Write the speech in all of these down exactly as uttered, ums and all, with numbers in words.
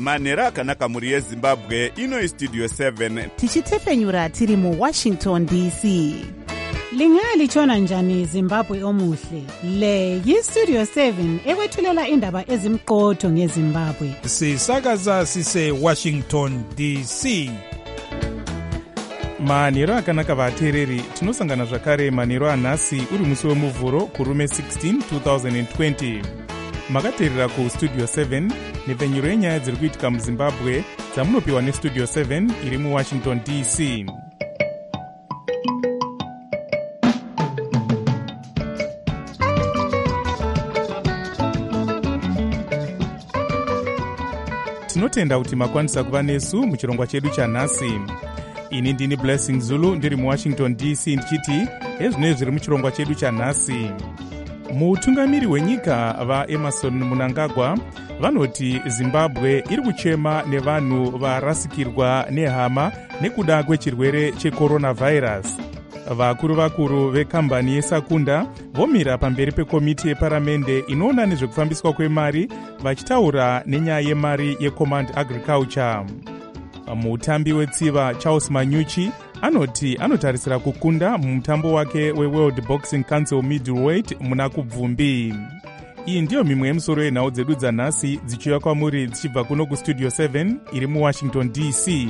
manhero akanaka mhuri yezimbabwe. Ino Studio seven tichitefenyura tiri mu Washington D C. Lingalitshona njani Zimbabwe omuhle? Le yi-Studio seven ekwethulela indaba ezimqotho ngeZimbabwe. Sisakaza sise Washington D C. Manhero akanaka vateereri, tinosangana zvakare manhero anhasi uri musi wemuvhuro kurume sixteen twenty twenty. Makateerera kuStudio seven nepfenyuro yenyaya dziri kuitika muZimbabwe dzamunopiwa neStudio seven iri muWashington D C. Tinotenda kuti makwanisa kuva nesu muchirongwa chedu chanhasi. Ini ndini Blessing Zulu ndiri muWashington D C ndichiti ezvinoi zviri muchirongwa chedu chanhasi. Mutungamiri wenyika vaEmerson Mnangagwa vanoti Zimbabwe iri kuchema nevanhu varasikirwa nehama nekuda kwechirwere checoronavirus. Vakuru vakuru vekambani yeSakunda vomira pamberi pekomiti yeparamende inoona nezvekufambiswa kwemari vachitaura nenyaya yemari yeCommand Agriculture. Mutambi wetsiva Charles Manyuchi anoti anotarisira kukunda mumutambo wake weWorld Boxing Council Middleweight muna kubvumbi. Iyi ndiyo mimwe yemusoro yenhau dzedu dzanhasi dzichiuya kwamuri dzichibva kuno kuStudio seven iri muWashington D C.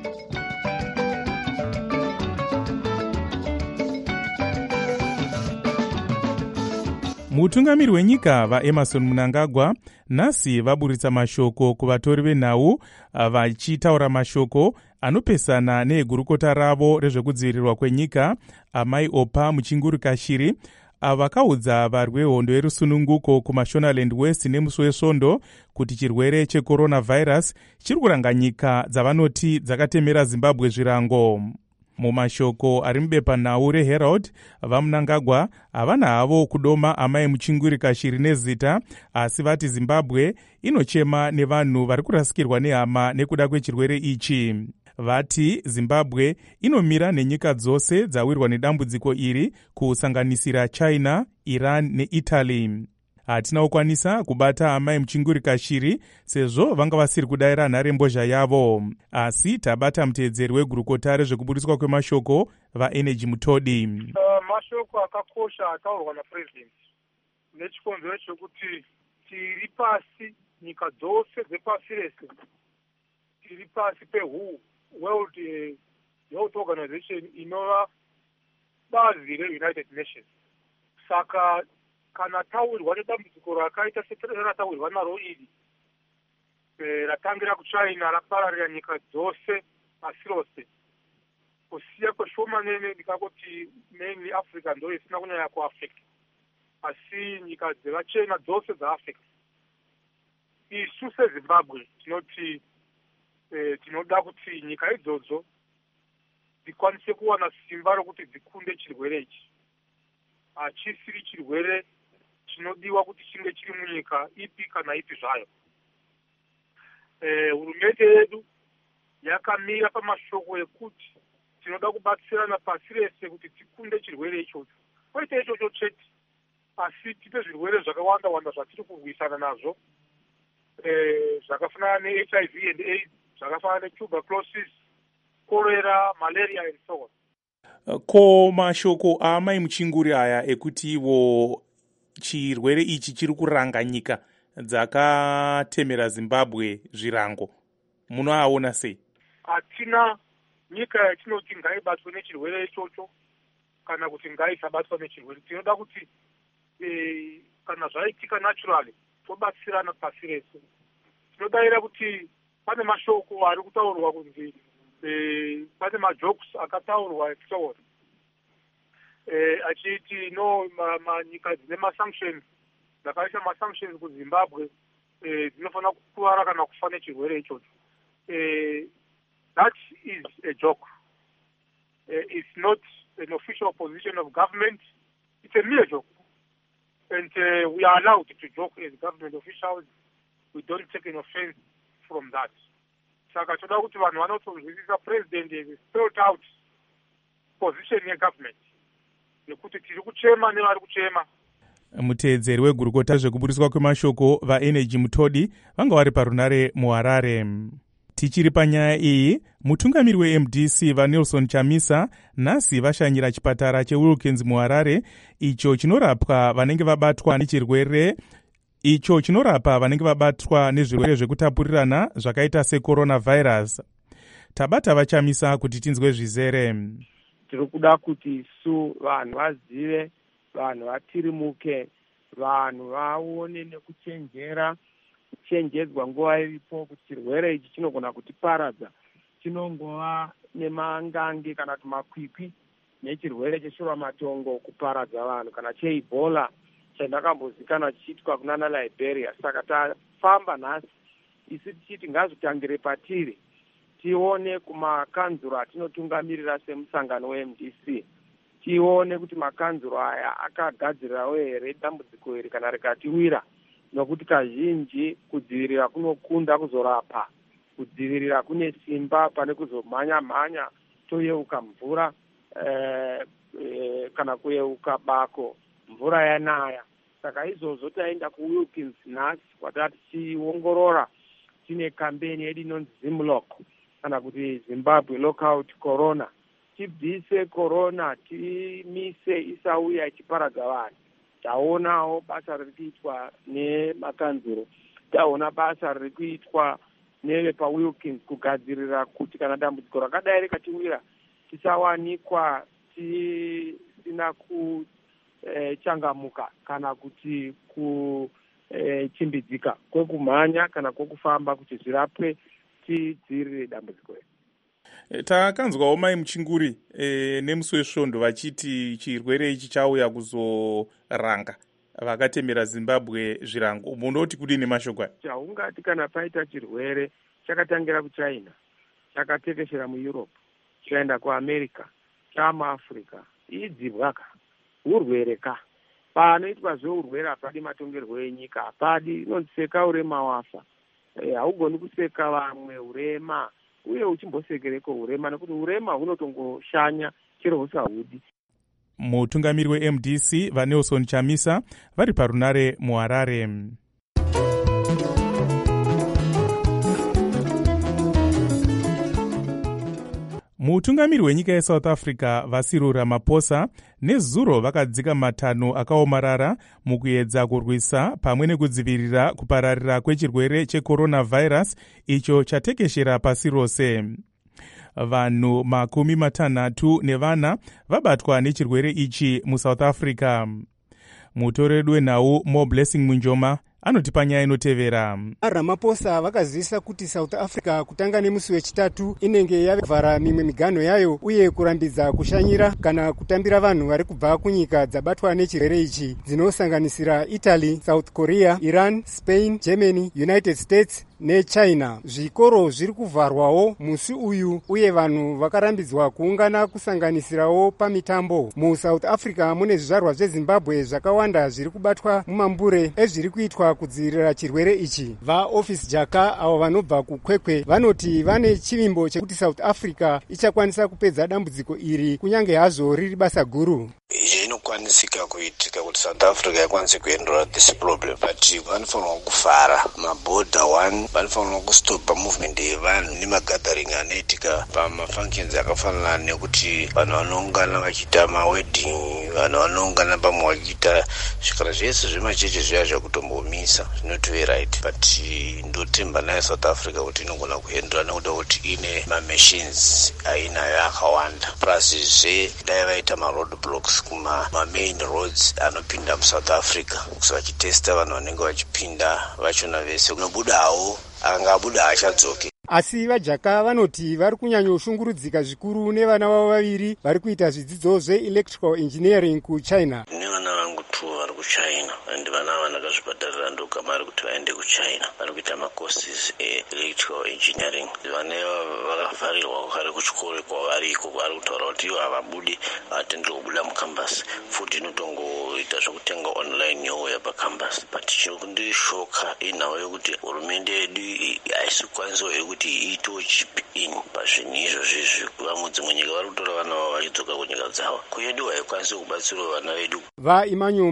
Mutungamiri wenyika vaEmerson Mnangagwa nhasi vaburitsa mashoko kuvatori venhau vachitaura mashoko anopesana neegurukota ravo rezvekudzivirirwa kwenyika Amai Opa Muchinguri Kashiri vakaudza varwi vehondo yerusununguko kuMashonaland West nemusi wesvondo kuti chirwere checoronavirus chiri kuranga nyika dzavanoti dzakatemera Zimbabwe zvirango. Mumashoko ari mubepanhau reHerald, vaMnangagwa havana havo kudoma Amai Muchinguri Kashiri nezita, asi vati Zimbabwe inochema nevanhu vari kurasikirwa nehama nekuda kwechirwere ichi. Vati Zimbabwe inomira nenyika dzose dzawirwa nedambudziko iri kusanganisira China, Iran neItaly. Hatina kukwanisa kubata Amai Muchinguri Kashiri sezvo vanga vasiri kudayira nharembozha yavo, asi tabata muteedzeri wegurukota rezvekuburiswa kwemashoko vaEnergy Mutodi. Uh, mashoko akakosha ataurwa naPresident nechikonzero chekuti tiri pasi, nyika dzose dzepasi rese tiri pasi peWHO, World Health Organization, inova bazi reUnited Nations. Saka kana tawirwa nedambudziko rakaita seratawirwa naro iri e, ratangira kuChina rapararira nyika dzose pasi rose, kusiya kweshomanene ndikangoti mainly Africa ndo isina kunyanya kuafekta, asi nyika dzevachena dzose dzaafekta. Isu seZimbabwe tinoti e, tinoda kuti nyika idzodzo dzikwanise kuwana simba rokuti dzikunde chirwere ichi. Hachisiri chirwere chinodiwa kuti chinge chiri munyika ipi kana ipi zvayo. Hurumende e, yedu yakamira pamashoko ekuti tinoda kubatsirana pasi rese kuti tikunde chirwere ichocho. Kwete ichocho chete, asi tipe zvirwere zvakawanda wanda zvatiri kurwisana nazvo, e, zvakafanana neH I V and AIDS, zvakafanana netuberculosis, cholera, malaria and so on. Ko mashoko aAmai Muchinguri aya ekuti ivo chirwere ichi chiri kuranga nyika dzakatemera Zimbabwe zvirango, munoaona sei? Hatina nyika yatinoti ngaibatwe nechirwere ichocho kana kuti ngaisabatwa nechirwere. Tinoda kuti e, kana zvaitika naturally tobatsirana pasi rese. Tinodayira kuti pane mashoko ari kutaurwa kunzi e, pane majokes akataurwa ekutaura e, achiti no nyika ma, dzine masanctions dzakaisa masanctions kuZimbabwe e, dzinofanira kukuvara kana kufa nechirwere ichocho. E, that is a joke. E, it's not an official position of government. It's a mere joke. And uh, we are allowed to joke as government officials. We don't take an offense from that. Saka toda kuti vanhu vanotozwisisa president has spelled out position yegovernment yekuti tiri kuchema nevari kuchema. muteedzeri wegurukota zvekuburiswa kwemashoko vaenergy mutodi vanga vari parunare muharare. Tichiri panyaya iyi, mutungamiri we-M D C vaNelson Chamisa nhasi vashanyira chipatara cheWilkins muharare icho chinorapwa vanenge vabatwa nechirwere icho chinorapa vanenge vabatwa nezvirwere zvekutapurirana zvakaita secoronavirus. Tabata vaChamisa kuti tinzwe zvizere. Tiri kuda kuti isu vanhu vazive, vanhu vatirimuke, vanhu vaone nekuchenjera, kuchenjedzwa nguva iripo kuti chirwere ichi chinogona kutiparadza. Chinongova nemangange kana kuti makwikwi nechirwere cheshuramatongo kuparadza vanhu kana cheEbola chandakambozikana chiitwa kunana Liberia. Saka tafamba nhasi isi tichiti ngazvitangire patiri, tione kumakanzuro atinotungamirira semusangano we-M D C, tione kuti makanzuro aya akagadzirirawo here dambudziko iri kana rikatiwira, nokuti kazhinji kudzivirira kunokunda kuzorapa, kudzivirira kune simba pane kuzomhanya-mhanya toyeuka mvura eh, eh, kana kuyeuka bako mvura yanaya. Saka izvozvo taenda kuWilkins nhasi kwatati tichiongorora, tine kambeni yedu inonzi Zimlock kana kuti Zimbabwe Lockout Corona. Tibvise corona, timise isauya ichiparadza vanhu. Taonawo basa riri kuitwa nemakanzuro, taona basa riri kuitwa nevepaWilkins kugadzirira kuti kana dambudziko rakadai rikatiwira tisawanikwa tisina kuchangamuka kana kuti kuchimbidzika kwekumhanya kana kwekufamba kuti zvirapwe tidzivirire dambudziko iri. Takanzwawo mai Muchinguri e, nemusi wesvondo vachiti chirwere ichi chauya kuzoranga vakatemera Zimbabwe zvirango. Munoti kudi nemashoko aya? Chaungati kana paita chirwere chakatangira kuChina, chakatekeshera muEurope, chaenda kuAmerica, chamaAfrica, idzibwaka urwere ka. Panoitwa zveurwere hapadi matongerwo enyika, hapadi inonziseka urema wafa. Haugoni kuseka vamwe urema, uye uchimbosekereko urema, nekuti urema hunotongoshanya chero husahudi. Mutungamiri we-M D C vaNelson Chamisa vari parunare muharare. Mutungamiri wenyika yeSouth Africa vaCyril Ramaphosa nezuro vakadzika matanho akaomarara mukuedza kurwisa pamwe nekudzivirira kupararira kwechirwere checoronavirus icho chatekeshera pasi rose. Vanhu makumi matanhatu nevana vabatwa nechirwere ichi muSouth Africa. Mutoredu wenhau Mo Blessing Munjoma anoti panyaya inotevera. Ramaphosa vakazivisa kuti South Africa kutanga nemusi wechitatu inenge yavhara mimwe miganho yayo uye kurambidza kushanyira kana kutambira vanhu vari kubva kunyika dzabatwa nechirwere ichi dzinosanganisira Italy, South Korea, Iran, Spain, Germany, United States neChina. Zvikoro zviri kuvharwawo musi uyu uye vanhu vakarambidzwa kuungana kusanganisirawo pamitambo. MuSouth Africa mune zvizvarwa zveZimbabwe zvakawanda zviri kubatwa mumambure ezviri kuitwa kudzivirira chirwere ichi. VaOffice Jaka avo vanobva kuKwekwe vanoti vane chivimbo chekuti South Africa ichakwanisa kupedza dambudziko iri kunyange hazvo riri basa guru. Izvi inokwanisika kuitika kuti South Africa ikwanise kuendera this problem, but vanofanirwa kuvhara mabhodha one, vanofanirwa kustopa movement yevanhu nemagathering anoitika pamafunctions akafanana nekuti vanhu vanoungana vachiita mawedding, vanhu vanoungana pamwe vachiita zvikara zvese zvemacheche zviya zvakutombomisa zvinotiwe right, but ndotemba nayo South Africa kuti inogona kuendera nekuda kuti ine mamachines ainayo akawanda, plus zve dai vaita maroad blocks kuma main roads anopinda muSouth Africa kusa vachitesta vanhu vanenge vachipinda vachona vese kunobudawo angabuda achadzoke. Asi vaJaka vanoti vari kunyanyoshungurudzika zvikuru nevana vavo vaviri vari kuita zvidzidzo zveelectrical engineering kuChina. Nevana vangu tu vari kuChina and vana vana vakazvibhadharira ndokamari kuti vaende kuChina vari kuita macourses eelectrical engineering. Vana vakavharirwa kare kuchikoro kwavariko vari kutaura kuti ivo havabudi havatenderwi kubuda mukambasi, futi inotongoita zvokutenga online youya pakambasi. But chiri kundishoka inhau yokuti hurumende yedu haisi kukwanisa kuti iito chip in pazvinhu izvozvi. Vamwe dzimwe nyika vari kutora vana vavo vachidzoka kunyika dzavo, kuyedu haikwanisi kubatsira vana vedu. VaEmmanuel Mboti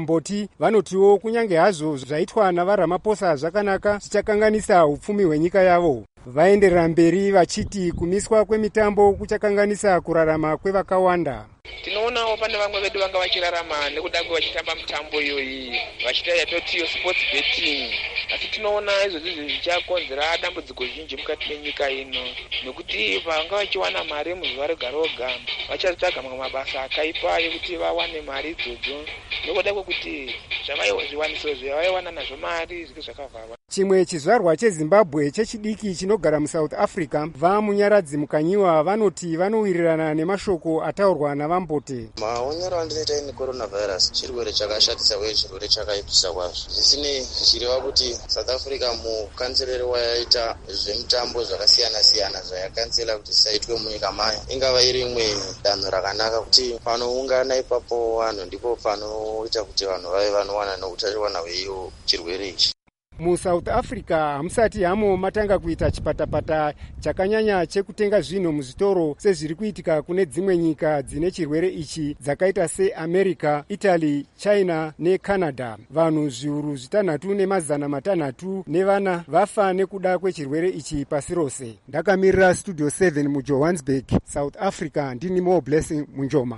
asi vanotiwo kunyange hazvo zvaitwa navaRamaphosa zvakanaka zvichakanganisa upfumi hwenyika yavo. Vaenderera mberi vachiti kumiswa kwemitambo kuchakanganisa kurarama kwevakawanda. Tinoonawo pane vamwe vedu vanga vachirarama nekuda kwevachitamba mitambo iyoyi vachiita yatotiyo sports betting, asi tinoona izvozvi zvichakonzera dambudziko zhinji mukati menyika ino, nekuti vanga vachiwana mari muzuva rega roga vachatsvaga mamwe mabasa akaipa ekuti vawane mari idzodzo, nekuda kwekuti zvavaiwaniso zvavaiwana nazvo mari zvike zvakavharwa. Chimwe chizvarwa cheZimbabwe chechidiki chinogara muSouth Africa vamunyaradzi mukanyiwa vanoti vanowirirana nemashoko ataurwa navambote. Maonyero andinoita ini coronavirus chirwere chakashatisa uye chirwere chakaipisa kwazvo. Zvisinei zvichireva kuti South Africa mukanzerere wayaita zvemutambo zvakasiyana siyana zvayakansela kuti zvisaitwe munyika mayo ingava iri imwe danho rakanaka kuti panoungana ipapo vanhu ndipo panoita kuti vanhu vave vanowana neutachiwana hweiyo chirwere ichi. MuSouth Africa hamusati hamo matanga kuita chipatapata chakanyanya chekutenga zvinhu muzvitoro sezviri kuitika kune dzimwe nyika dzine chirwere ichi dzakaita seAmerica, Italy, China neCanada. Vanhu zviuru zvitanhatu nemazana matanhatu nevana vafa nekuda kwechirwere ichi pasi rose. Ndakamirira Studio seven muJohannesburg, South Africa, ndini Mo Blessing Munjoma.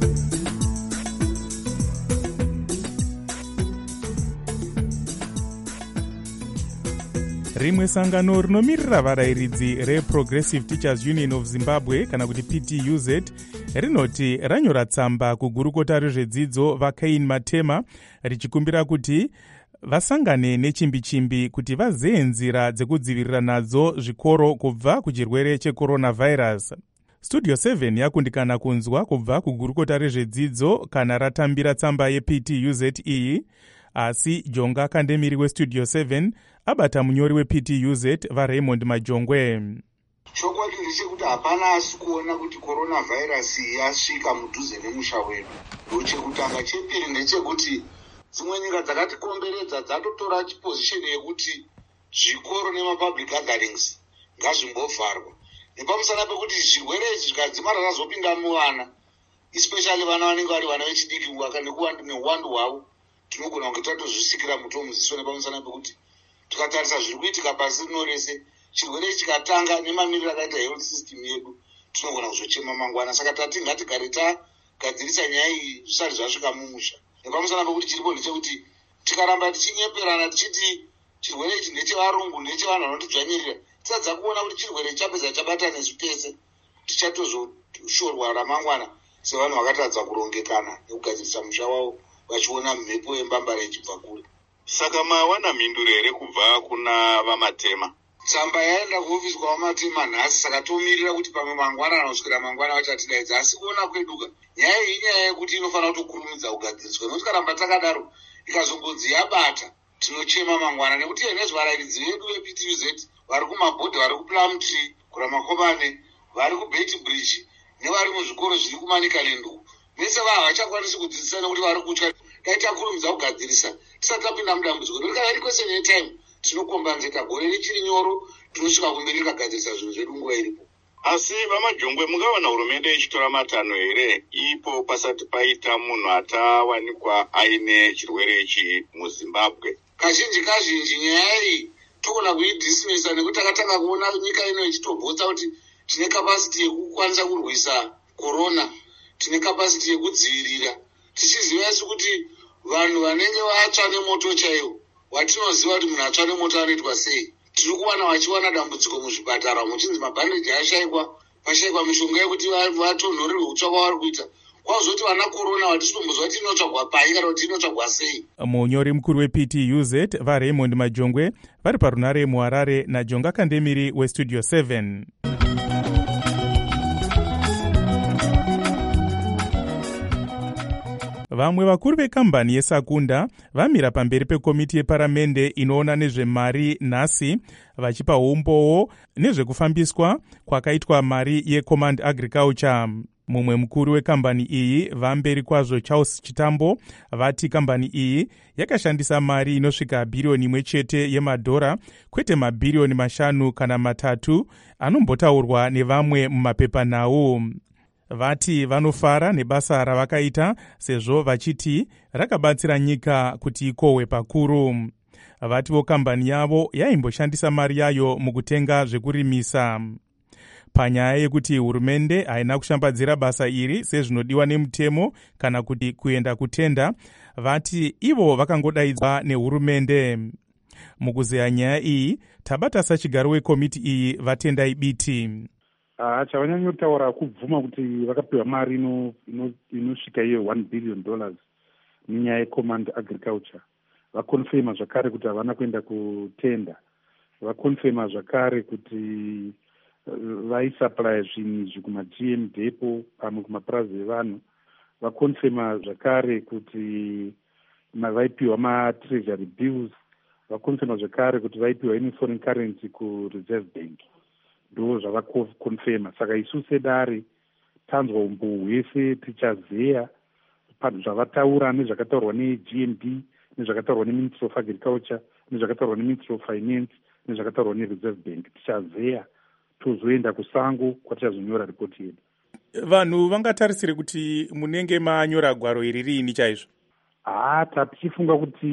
Rimwe sangano rinomirira varayiridzi reProgressive Teachers Union of Zimbabwe kana kuti P T U Z rinoti ranyora tsamba kugurukota rezvedzidzo vaCain Matema richikumbira kuti vasangane nechimbi-chimbi kuti vazeye nzira dzekudzivirira nadzo zvikoro kubva kuchirwere checoronavirus. Studio seven yakundikana kunzwa kubva kugurukota rezvedzidzo kana ratambira tsamba yeP T U Z iyi, asi Jonga Kandemiri weStudio seven abata munyori weP T U Z vaRaymond Majongwe. Chokwadi ndechekuti hapana asi kuona kuti coronavirus yasvika mudhuze nemusha wedu. Ndochekutanga. Chepiri ndechekuti dzimwe nyika dzakatikomberedza dzatotora position yekuti zvikoro nemapublic gatherings ngazvimbovharwa. Nepamusana pekuti zvirwere izvi zvikadzimara zvazopinda muvana, especially vana vanenge vari vana vechidiki neuwandu hwavo, tinogona kunge tatozvisikira muto muziso. Nepamusana pekuti tikatarisa zviri kuitika pasi rino rese, chirwere chikatanga nemamiriro akaita health system yedu tinogona kuzochema mangwana. Saka tati ngatigare tagadzirisa nyaya iyi zvisati zvasvika mumusha. Nepamusana pekuti chiripo ndechekuti tikaramba tichinyeperana tichiti chirwere ichi ndechevarungu ndechevanhu vanotidzvanyirira, tisadza kuona kuti chirwere chapedza chabata nesu tese, tichatozoshorwa ramangwana sevanhu vakatadza kurongekana nekugadzirisa musha wavo vachiona mhepo yembambara ichibva kure. Saka mawana mhinduro here kubva kuna vaMatema? Tsamba yaenda kuofisi kwavaMatema nhasi, saka tomirira kuti pamwe mangwana anosvikira mangwana vachatidaidza. Asi kuona kweduka nyaya iyi inyaya yekuti inofanira kutokurumidza kugadziriswa, nokuti karamba takadaro ikazombonzi yabata tinochema mangwana, nekuti nezvarayiridzi vedu veP T U Z vari kumabhodhi, vari kuPlumtree, kuRamakomane, vari kuBeit Bridge nevari muzvikoro zviri kuManicaland, vese vava havachakwanisi kudzidzisa nekuti vari kutya. Dai takurumidza kugadzirisa tisati tapinda mudambudziko, nokuti kana iri question yetime tinokombanzeka. Gore richiri nyoro tinosvika kumberi tikagadzirisa zvinhu zvedu nguva iripo. Asi vaMajongwe, mungaona hurumende ichitora matanho here ipo pasati paita munhu atawanikwa aine chirwere ichi muZimbabwe? Kazhinji kazhinji nyaya iyi togona kuidhisimisa nekuti takatanga kuona nyika ino ichitobvutsa kuti tine kapasiti yekukwanisa kurwisa korona, tine kapasiti yekudzivirira, tichiziva isu kuti vanhu vanenge vatsva nemoto chaiwo, watinoziva kuti munhu atsva nemoto anoitwa sei. Tiri kuwana vachiwana dambudziko muzvipatara muchinzi mabhandeji ashayikwa, pashayikwa mishonga yekuti vatonhorerwe kutsva kwavari kuita. Kwazoti vana korona watitombozwa kuti inotsvagwa pai kana kuti inotsvagwa sei. Munyori mukuru weP T U Z vaRaymond Majongwe vari parunare muHarare naJonga Kandemiri weStudio seven. Vamwe vakuru vekambani yeSakunda vamira pamberi pekomiti yeparamende inoona nezvemari nhasi vachipa umbowo nezvekufambiswa kwakaitwa mari yeCommand Agriculture. Mumwe mukuru wekambani iyi vamberi kwazvo Charles Chitambo vati kambani iyi yakashandisa mari inosvika bhiriyoni imwe chete yemadhora, kwete mabhiriyoni mashanu kana matatu anombotaurwa nevamwe mumapepanhau. vati vanofara nebasa ravakaita sezvo vachiti rakabatsira nyika kuti ikohwe pakuru. Vativo kambani yavo yaimboshandisa mari yayo mukutenga zvekurimisa. Panyaya yekuti hurumende haina kushambadzira basa iri sezvinodiwa nemutemo kana kuti kuenda kutenda, vati ivo vakangodaidzwa nehurumende. Mukuzeya nyaya iyi, tabata sachigaro wekomiti iyi vatendai biti. Ah, chavanyanyotaura kubvuma kuti vakapiwa mari inosvika iyo one billion dollars munyaya yecommand agriculture. Vakonfirma zvakare kuti havana kuenda kutenda. Vakonfirma zvakare kuti vaisupply zvinhu izvi kuma-G M depo pamwe kumapurazi evanhu. Vakonfirma zvakare kuti vaipiwa ma-treasury bills. Vakonfirma zvakare kuti vaipiwa ini foreign currency ku-reserve bank. Ndo zvavakonfirma. Saka isu sedare tanzwa umbohu hwese tichazeya zvavataura nezvakataurwa ne-G M D, nezvakataurwa ne-Ministry of Agriculture, nezvakataurwa ne-Ministry of Finance, nezvakataurwa ne-Reserve Bank. Tichazeya tozoenda kusango kwatichazonyora ripoti yedu. Vanhu vangatarisire kuti munenge manyora gwaro iri riini chaizvo? Ah, tichifunga kuti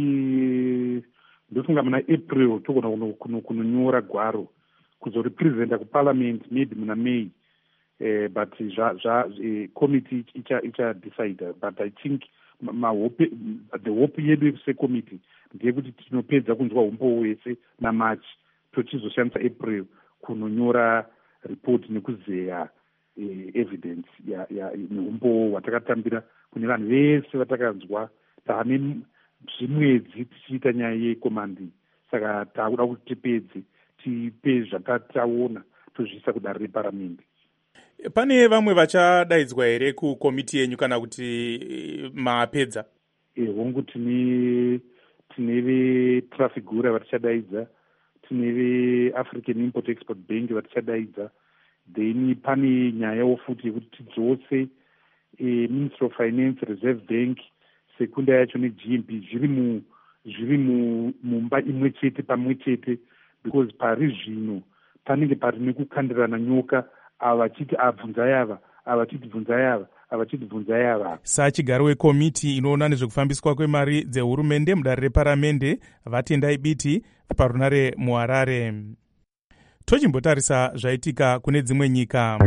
ndofunga muna April togona kunonyora gwaro kuzorepresenta kuparliament maybe muna May. Uh, but zva, zva, uh, committee icha, icha decide. But I think ma hope, the hope yedu secommittee ndeyekuti tinopedza kunzwa umbo wese naMarch tochizoshandisa April kunonyora report nekuzeya uh, evidence ya, ya neumbo watakatambira kune vanhu vese vatakanzwa taane zvimwedzi tichiita nyaya yekomandi. Saka takuda kuti tipedze tipe zvatataona tozviisa kudare reparamende. Pane vamwe vachadaidzwa here kukomiti yenyu kana kuti mapedza? Eh, hongu tine tine veTrafigura vatichadaidza, tine veAfrican Import Export Bank vatichadaidza, then pane nyayawo futi yekuti tidzose eh, Ministry of Finance, Reserve Bank, sekunda yacho neG M P zviri mu zviri mumba imwe chete pamwe chete, because pari zvino panenge pari nekukandirana nyoka, avachiti abvunza yava, avachiti bvunza yava, avachiti bvunza yava. Sachigaro wekomiti inoona nezvekufambiswa kwemari dzehurumende mudare reparamende vatendai biti parunare muHarare. Tochimbotarisa zvaitika kune dzimwe nyika.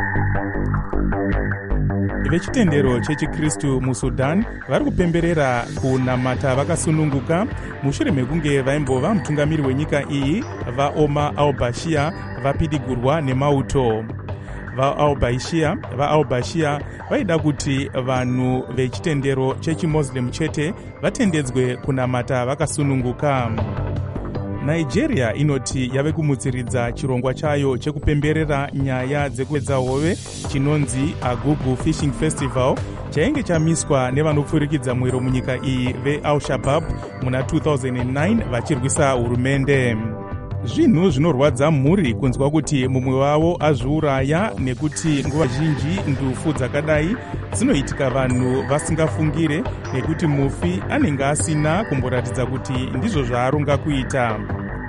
Vechitendero chechikristu muSudan vari kupemberera kunamata vakasununguka mushure mekunge vaimbova mutungamiri wenyika iyi vaOmar al-Bashir vapidigurwa nemauto. VaAl-Bashir VaAl-Bashir vaida kuti vanhu vechitendero chechimoslem chete vatendedzwe kunamata vakasununguka. Nigeria inoti yave kumutsiridza chirongwa chayo chekupemberera nyaya dzekuedza hove chinonzi Agugu Fishing Festival chainge chamiswa nevanopfurikidza mwero munyika iyi veAl-Shabaab muna two thousand nine vachirwisa hurumende. Zvinhu zvinorwadza mhuri kunzwa kuti mumwe wavo azviuraya nekuti nguva zhinji ndufu dzakadai dzinoitika vanhu vasingafungire nekuti mufi anenge asina kumboratidza kuti ndizvo zvaaronga kuita.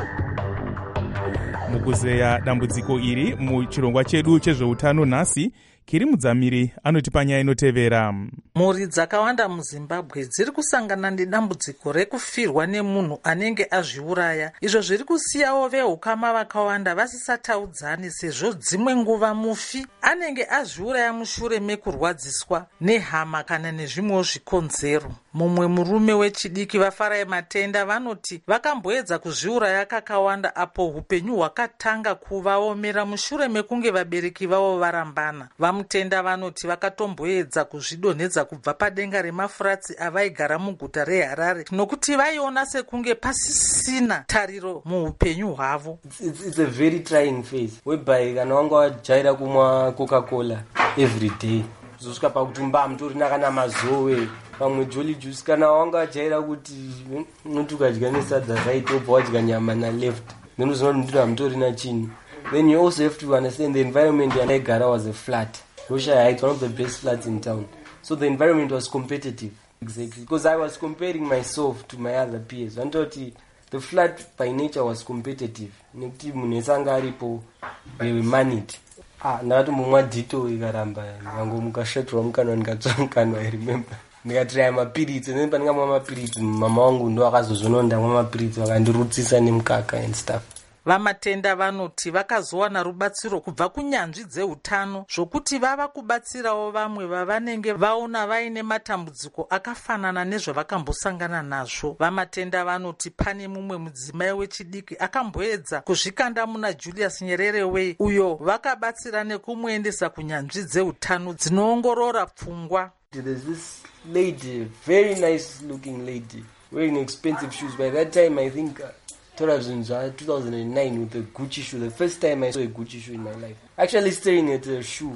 Mukuzeya dambudziko iri muchirongwa chedu chezveutano nhasi, Kiri Mudzamiri anoti panyaya inotevera. Mhuri dzakawanda muZimbabwe dziri kusangana nedambudziko rekufirwa nemunhu anenge azviuraya, izvo zviri kusiyawo vehukama vakawanda vasisataudzani sezvo dzimwe nguva mufi anenge azviuraya mushure mekurwadziswa nehama kana nezvimwewo zvikonzero. Mumwe murume wechidiki vafarai matenda vanoti vakamboedza kuzviuraya kakawanda apo upenyu hwakatanga kuvaomera mushure mekunge vabereki vavo varambana. Vamutenda vanoti vakatomboedza kuzvidonhedza kubva padenga remafuratsi avaigara muguta reHarare nokuti vaiona sekunge pasisina tariro muupenyu hwavo. It's, it's a very trying phase whereby kana wanga wajaira kumwa Coca-Cola every day zosvika pakuti mba mutorina kana mazowe pamwe jolly juice kana wanga wajaira kuti unoti ukadya nesadza right obva wadya nyama na left then uzonoti ndina mutorina chini. Then you also have to understand the environment yandaigara was a flat. Rosha Heights, one of the best flats in town. So the environment was competitive. Exactly. Because I was comparing myself to my other peers. And the flat by nature was competitive. They were managed. ah ndakatombomwa dito ikaramba ndikangomuka shatirwa mukanwa ndikatsva mukanwa I remember ndikatiraya mapiritsi then pandingamwa mapiritsi mama wangu ndo akazozvonawo ndamwa mapiritsi vakandirutsisa nemukaka and stuff. Vamatenda vanoti vakazowana rubatsiro kubva kunyanzvi dzeutano zvokuti vava kubatsirawo vamwe vavanenge vaona vaine matambudziko akafanana nezvavakambosangana nazvo. Vamatenda vanoti pane mumwe mudzimai wechidiki akamboedza kuzvikanda muna Julius Nyerere Way uyo vakabatsira nekumuendesa kunyanzvi dzeutano dzinoongorora pfungwa. There's this lady, very nice looking lady, wearing expensive shoes. By that time I think uh, two thousand nine with a Gucci shoe. The first time I saw a Gucci shoe in my life. Actually staring at a shoe.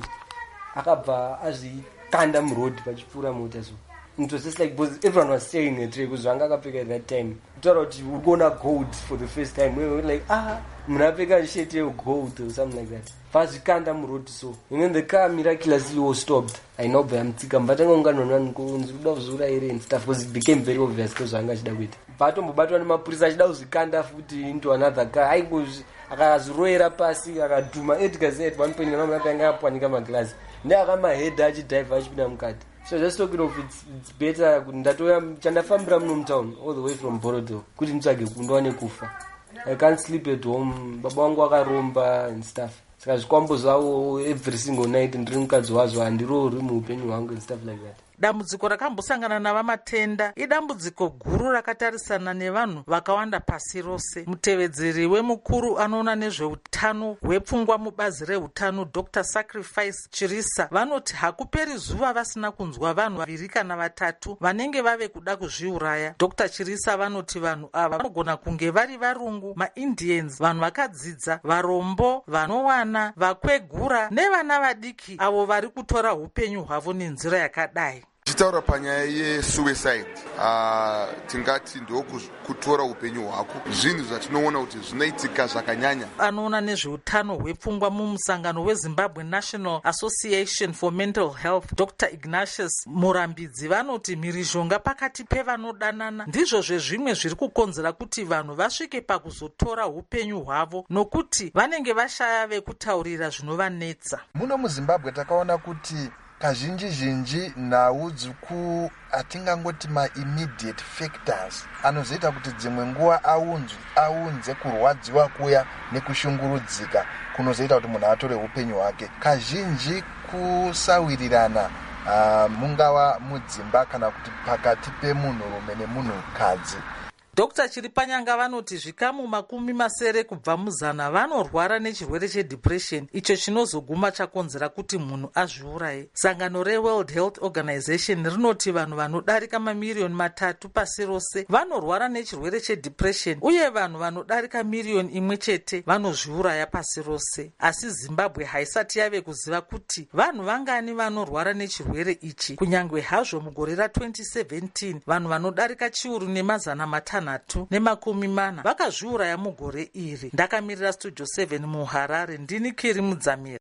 Akabva azvikanda muroad pachipfuura mota so. It was just like because everyone was staring at her because vanga akapfeka at that time. Tara kuti uri kuona gold for the first time. We were like ah munapfeka shirt ye gold or something like that. Vazvikanda muroad so. And then the car miraculously was stopped. I know bamtsika mbatanga unganona nkunzi kuda kuzura ere and stuff because it became very obvious because vanga chida kuita. Vatombobatwa nemapurisa achida kuzvikanda futi into another car. Aingozvi akaziroera pasi akadhuma Edgar Z one point nine akanga apwanika maglasi. Ndaakamahead achidrive achipinda mukati. So just talking of it's, it's better ndatoya chandafambira muno mutown all the way from Borodale kuti nditsvage kundowane kufa. I can't sleep at home. Baba wangu akaromba and stuff. Saka zvikwambo zvawo every single night ndiri mukadzi wazvo handirori muupenyu hwangu and stuff like that. Dambudziko rakambosangana navamatenda idambudziko guru rakatarisana nevanhu vakawanda pasi rose. Mutevedzeri wemukuru anoona nezveutano hwepfungwa mubazi reutano Doctor Sacrifice Chirisa vanoti hakuperi zuva vasina kunzwa vanhu vaviri kana vatatu vanenge vave kuda kuzviuraya. Doctor Chirisa vanoti vanhu ava vanogona kunge vari varungu, maIndians, vanhu vakadzidza, varombo, vanowana, vakwegura nevana vadiki avo vari kutora upenyu hwavo nenzira yakadai. Tichitaura panyaya yesuicide uh, tingati ndokutora upenyu hwako zvinhu zvatinoona kuti zvinoitika zvakanyanya. Anoona nezveutano hwepfungwa mumusangano weZimbabwe National Association for Mental Health Doctor Ignatius Murambidzi vanoti mhirizhonga pakati pevanodanana ndizvo zvezvimwe zviri kukonzera kuti vanhu vasvike pakuzotora upenyu hwavo nokuti vanenge vashaya vekutaurira zvinovanetsa. Muno muZimbabwe takaona kuti kazhinji zhinji naudzu ku atingangoti ma-immediate factors anozoita kuti dzimwe nguva aunzwe aunze kurwadziwa kuya nekushungurudzika kunozoita kuti munhu atore upenyu hwake. Kazhinji kusawirirana uh, mungava mudzimba kana kuti pakati pemunhurume nemunhukadzi. Doctor Chiripanyanga vanoti zvikamu makumi masere kubva muzana vanorwara nechirwere chedepression icho chinozoguma chakonzera kuti munhu azviuraye. Sangano reWorld Health Organization rinoti vanhu vanodarika mamiliyoni matatu pasi rose vanorwara nechirwere chedepression uye vanhu vanodarika miliyoni imwe chete vanozviuraya pasi rose. Asi Zimbabwe haisati yave kuziva kuti vanhu vangani vanorwara nechirwere ichi. Kunyangwe hazvo mugore ra twenty seventeen vanhu vanodarika chiuru nemazana matatu nemakumi mana vakazviuraya mugore iri. Ndakamirira Studio seven muHarare ndini Kiri Mudzamira.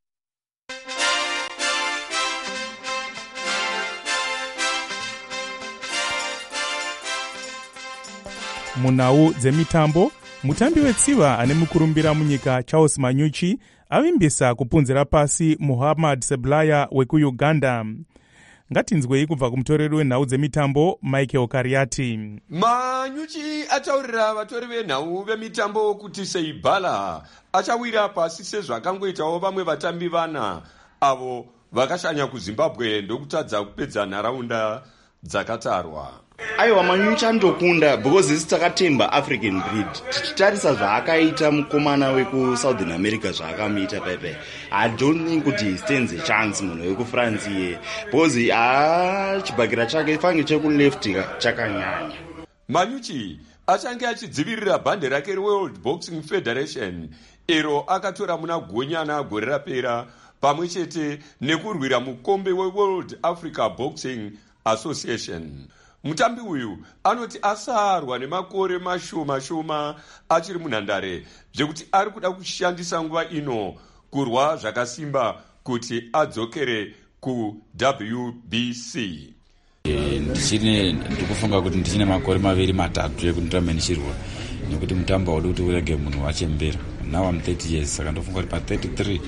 Munhau dzemitambo, mutambi wetsiva ane mukurumbira munyika Charles Manyuchi avimbisa kupunzira pasi Muhammad Seblaya wekuUganda. Ngatinzwei kubva kumutoreri wenhau dzemitambo Michael Kariati. Manyuchi ataurira vatori venhau vemitambo kuti Seibala achawira pasi sezvakangoitawo vamwe vatambi vana avo vakashanya kuZimbabwe ndokutadza kupedza nharaunda dzakatarwa. Aiwa Manyuchi andokunda because isi takatemba African breed. Tichitarisa zvaakaita mukomana weku Southern America zvaakamuita pepe. I don't think kuti he stands a chance munhu weku France ye. Because ah chibhakira chake fange cheku left chakanyanya. Manyuchi achange achidzivirira bhande rake reWorld Boxing Federation ero akatora muna gonyana gore rapera pamwe chete nekurwira mukombe weWorld Africa Boxing Association. Mutambi uyu anoti asarwa nemakore mashoma shoma achiri munhandare zvekuti ari kuda kushandisa nguva ino kurwa zvakasimba kuti adzokere ku W B C. Ndichine ndikufunga kuti ndichine makore maviri matatu ekuti ndirambe ndichirwa nekuti mutambo haudi kuti urege munhu wachembera. Now I'm thirty years saka ndofunga kuti pa thirty-three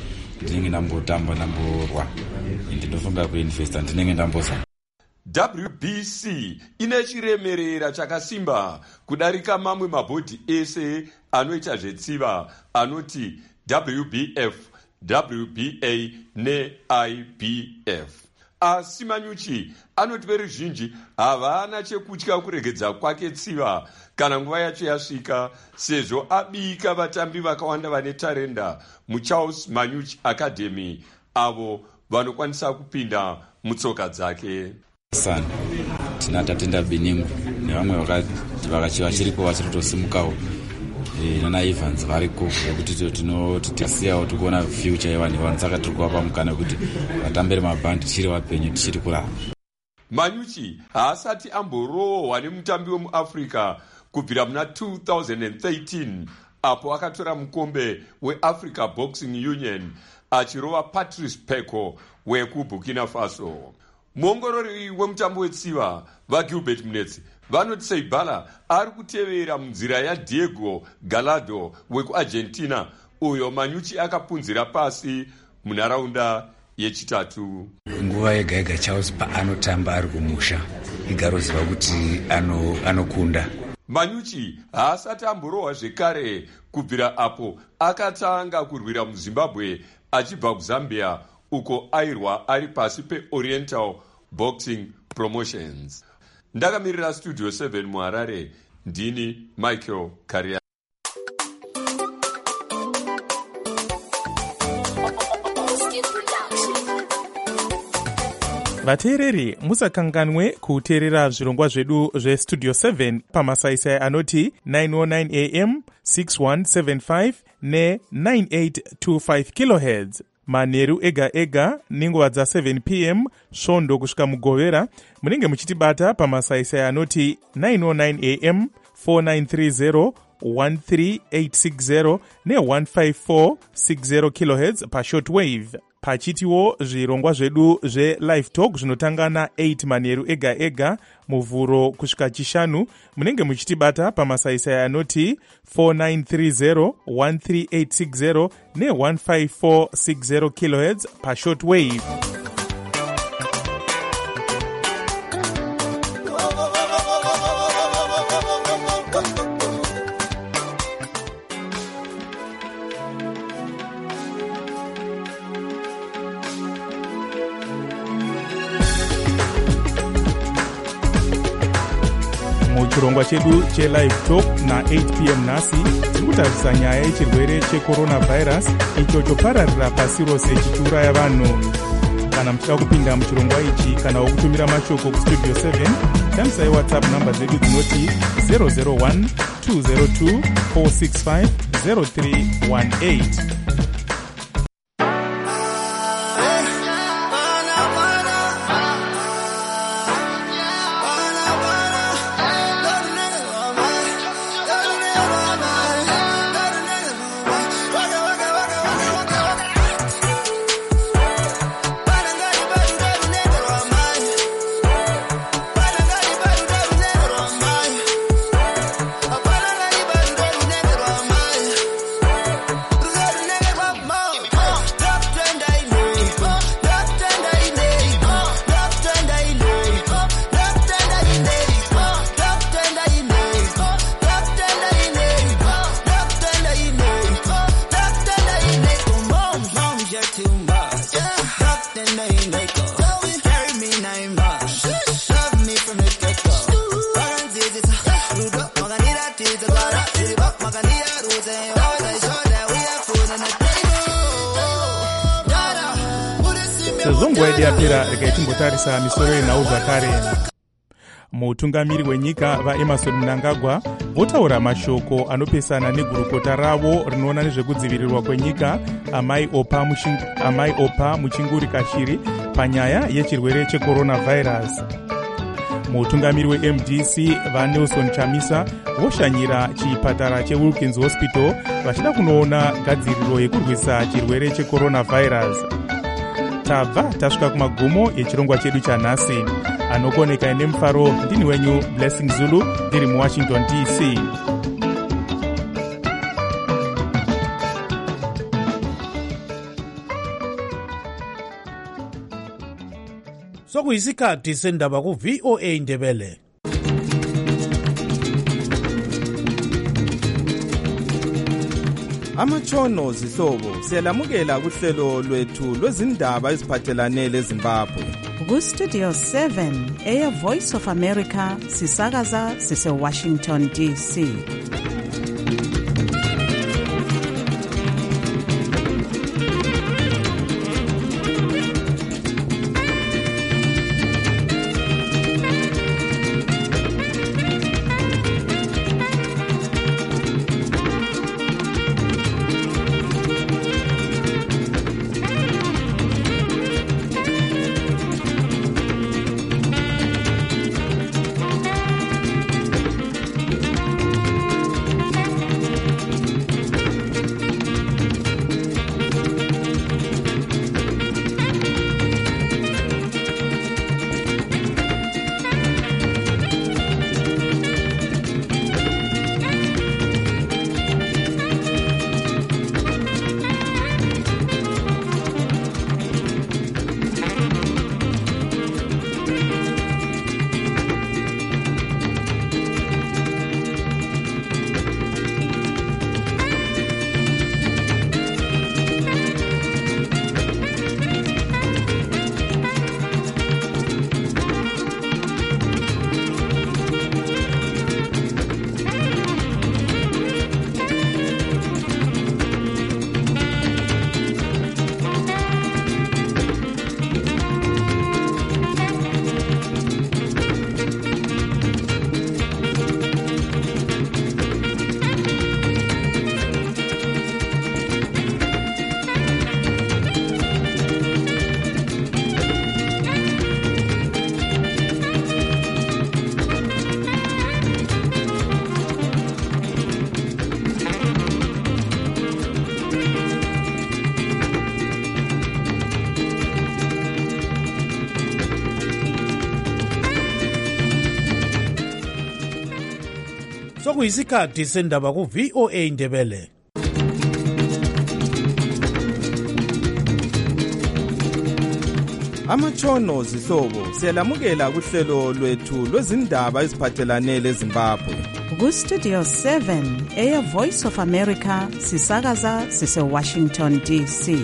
ndinenge ndambotamba ndamborwa ende ndofunga kuinvesta ndinenge ndambozama. W B C ine chiremerera chakasimba kudarika mamwe mabhodhi ese anoita zvetsiva anoti W B F, W B A ne I B F. Asi Manyuchi anoti veruzhinji havana chekutya kuregedza kwake tsiva kana nguva yacho yasvika, sezvo abika vatambi vakawanda vane tarenda muCharles Manyuchi Academy avo vanokwanisa kupinda mutsoka dzake. Sana tina Tatenda Biningu nevamwe vakachiva chiripo vachirotosimukawo nana Evans variko kuti tinotisiyawo tikuona future yevanhu vanhu, saka tiri kuvapa mukana kuti vatambire mabhandi tichiri vapenyu tichiri kurapa. Manyuchi haasati amborohwa nemutambi wemuafrica kubvira muna two thousand thirteen apo akatora mukombe weAfrica Boxing Union achirova Patrice Peko wekuBurkina Faso. Muongorori wemutambo wetsiva vaGilbert Munetsi vanoti Seibala ari kutevera munzira yaDiego Gallardo wekuArgentina uyo Manyuchi akapunzira pasi munharaunda yechitatu. Nguva yega yega Charles paanotamba ari kumusha igaroziva kuti anokunda. Manyuchi haasati amborohwa zvekare kubvira apo akatanga kurwira muZimbabwe achibva kuZambia uko airwa ari pasi peOriental Boxing Promotions. Ndakamirira Studio seven muHarare, ndini Michael Karia. vateereri musakanganwe kuteerera zvirongwa zvedu zvestudio seven pamasaisai anoti nine oh nine a m, six one seven five ne nine eight two five kilohertz manheru ega ega nenguva dza seven p m svondo kusvika mugovera. Munenge muchitibata pamasaisai anoti nine oh nine a m, four nine three zero, one three eight six zero ne one five four six zero kilohertz pashortwave. Pachitiwo zvirongwa zvedu zve-live talk zvinotanga na eight manheru ega ega muvhuro kusvika chishanu. Munenge muchitibata pamasaisai anoti four nine three zero, one three eight six zero ne one five four six zero kilohertz pashortwave. Chirongwa chedu che-live talk na eight p m nhasi tiri kutarisa nyaya yechirwere checoronavirus icho chopararira pasi rose chichiuraya vanhu. Kana muchida kupinda muchirongwa ichi kana wokutumira mashoko kustudio seven, shandisai whatsapp namba dzedu dzinoti zero zero one two zero two four six five zero three one eight. sezonguva yedu yapera regai timbotarisa misoro yenhau zvakare. Mutungamiri wenyika vaEmmerson Mnangagwa votaura mashoko anopesana negurukota ravo rinoona nezvekudzivirirwa kwenyika amai opa, amai opa Muchinguri Kashiri panyaya yechirwere checoronavirus. Mutungamiri weM D C vaNelson Chamisa voshanyira chipatara cheWilkins Hospital vachida kunoona gadziriro yekurwisa chirwere checoronavirus. Tabva tasvika kumagumo echirongwa chedu chanhasi. Anokoneka nemufaro ndini wenyu Blessing Zulu ndiri muWashington D C. Sokuyisikhathi sendaba ku V O A Indebele. Amatshono zihlobo siyalamukela kuhlelo lwethu lwezindaba eziphathelane leZimbabwe. Ku Studio seven eya Voice of America sisakaza sise Washington D C. Sokuyisikhathi sendaba ku V O A Indebele. Amatshono zihlobo siyalamukela kuhlelo lwethu lwezindaba eziphathelane leZimbabwe. Ku Studio seven eya Voice of America sisakaza sise Washington D C.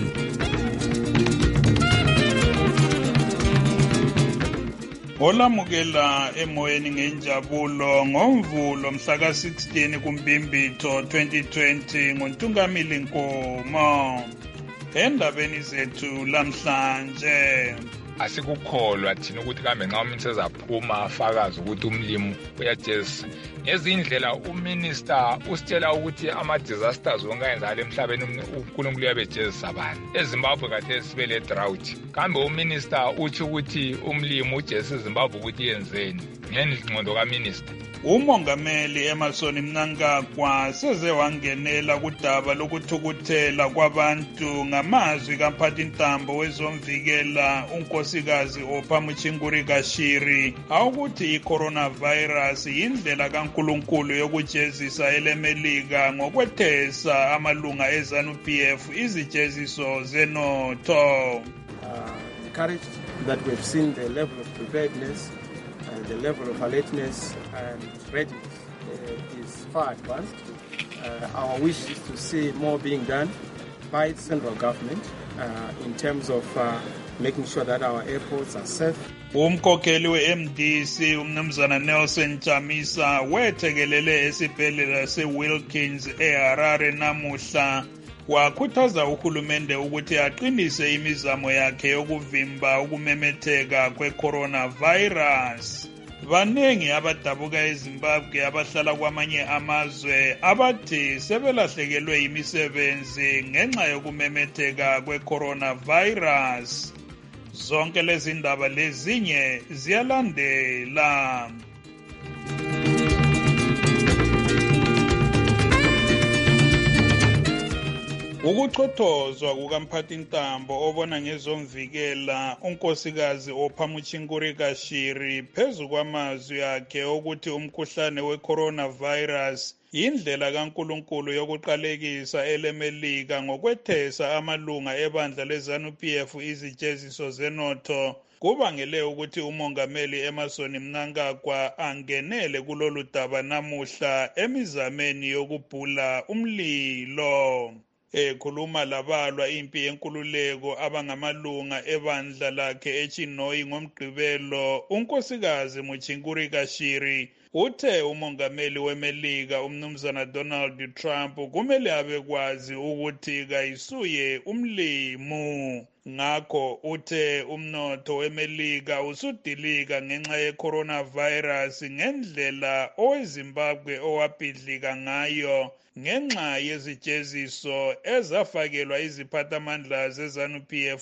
Olamukela emoyeni ngenjabulo ngomvulo mhla ka sixteen kuMbimbitho twenty twenty ngoNtungamili Nkomo. Endabeni zethu lamhlanje asikukholwa thina ukuthi kambe nxa umuntu sezaphuma afakaza ukuthi umlimi uyajezisa ngezindlela uminister usitshela ukuthi ama-disasters wonke ayenzakala emhlabeni uNkulunkulu uyabejezisa abantu. eZimbabwe kade sibe le drought, kambe uminister utsho ukuthi umlimi ujezisa iZimbabwe ukuthi yenzeni ngengqondo kaminister. Umongameli Emmerson Mnangagwa seze wangenela kudaba lokuthukuthela kwabantu ngamazwi kamphathintambo wezomvikela unkosikazi Ophamuchinguri Kashiri awukuthi i-coronavirus yindlela kaNkulunkulu yokujezisa elemelika ngokwethesa amalunga eZANU P F izijeziso zenotho. Encouraged that we've seen the level of preparedness and the level of alertness and readiness uh, is far advanced. Uh, our wish is to see more being done by the central government uh, in terms of uh, making sure that our airports are safe. Umkhokheli we-M D C umnumzana Nelson Chamisa wethekelele esibhedlela se-Wilkins eHarare namuhla wakhuthaza uhulumende ukuthi aqinise imizamo yakhe yokuvimba ukumemetheka kwe-coronavirus. Baningi abadabuka eZimbabwe abahlala kwamanye amazwe abathi sebelahlekelwe imisebenzi ngenxa yokumemetheka kwe-coronavirus. Zonke lezi ndaba lezinye ziyalandela. Ukuchothozwa kukamphathintambo obona ngezomvikela unkosikazi Ophamuchinguri Kashiri phezu kwamazwi akhe ukuthi umkhuhlane we-coronavirus yindlela kaNkulunkulu yokuqalekisa elemelika ngokwethesa amalunga ebandla leZANU P F izijeziso zenotho kubangele ukuthi umongameli Emmerson Mnangagwa angenele kulolu daba namuhla emizameni yokubhula umlilo. Ekhuluma labalwa impi yenkululeko abangamalunga ebandla lakhe eChinoyi ngomgqibelo, unkosikazi Muchinguri Kashiri uthe umongameli weMelika umnumzana Donald Trump kumele abekwazi ukuthi kayisuye umlimu. Ngakho uthe umnotho weMelika usudilika ngenxa ye-coronavirus ngendlela oweZimbabwe owabhidlika ngayo ngenxa yezijeziso ezafakelwa iziphathamandla ze-ZANU-P F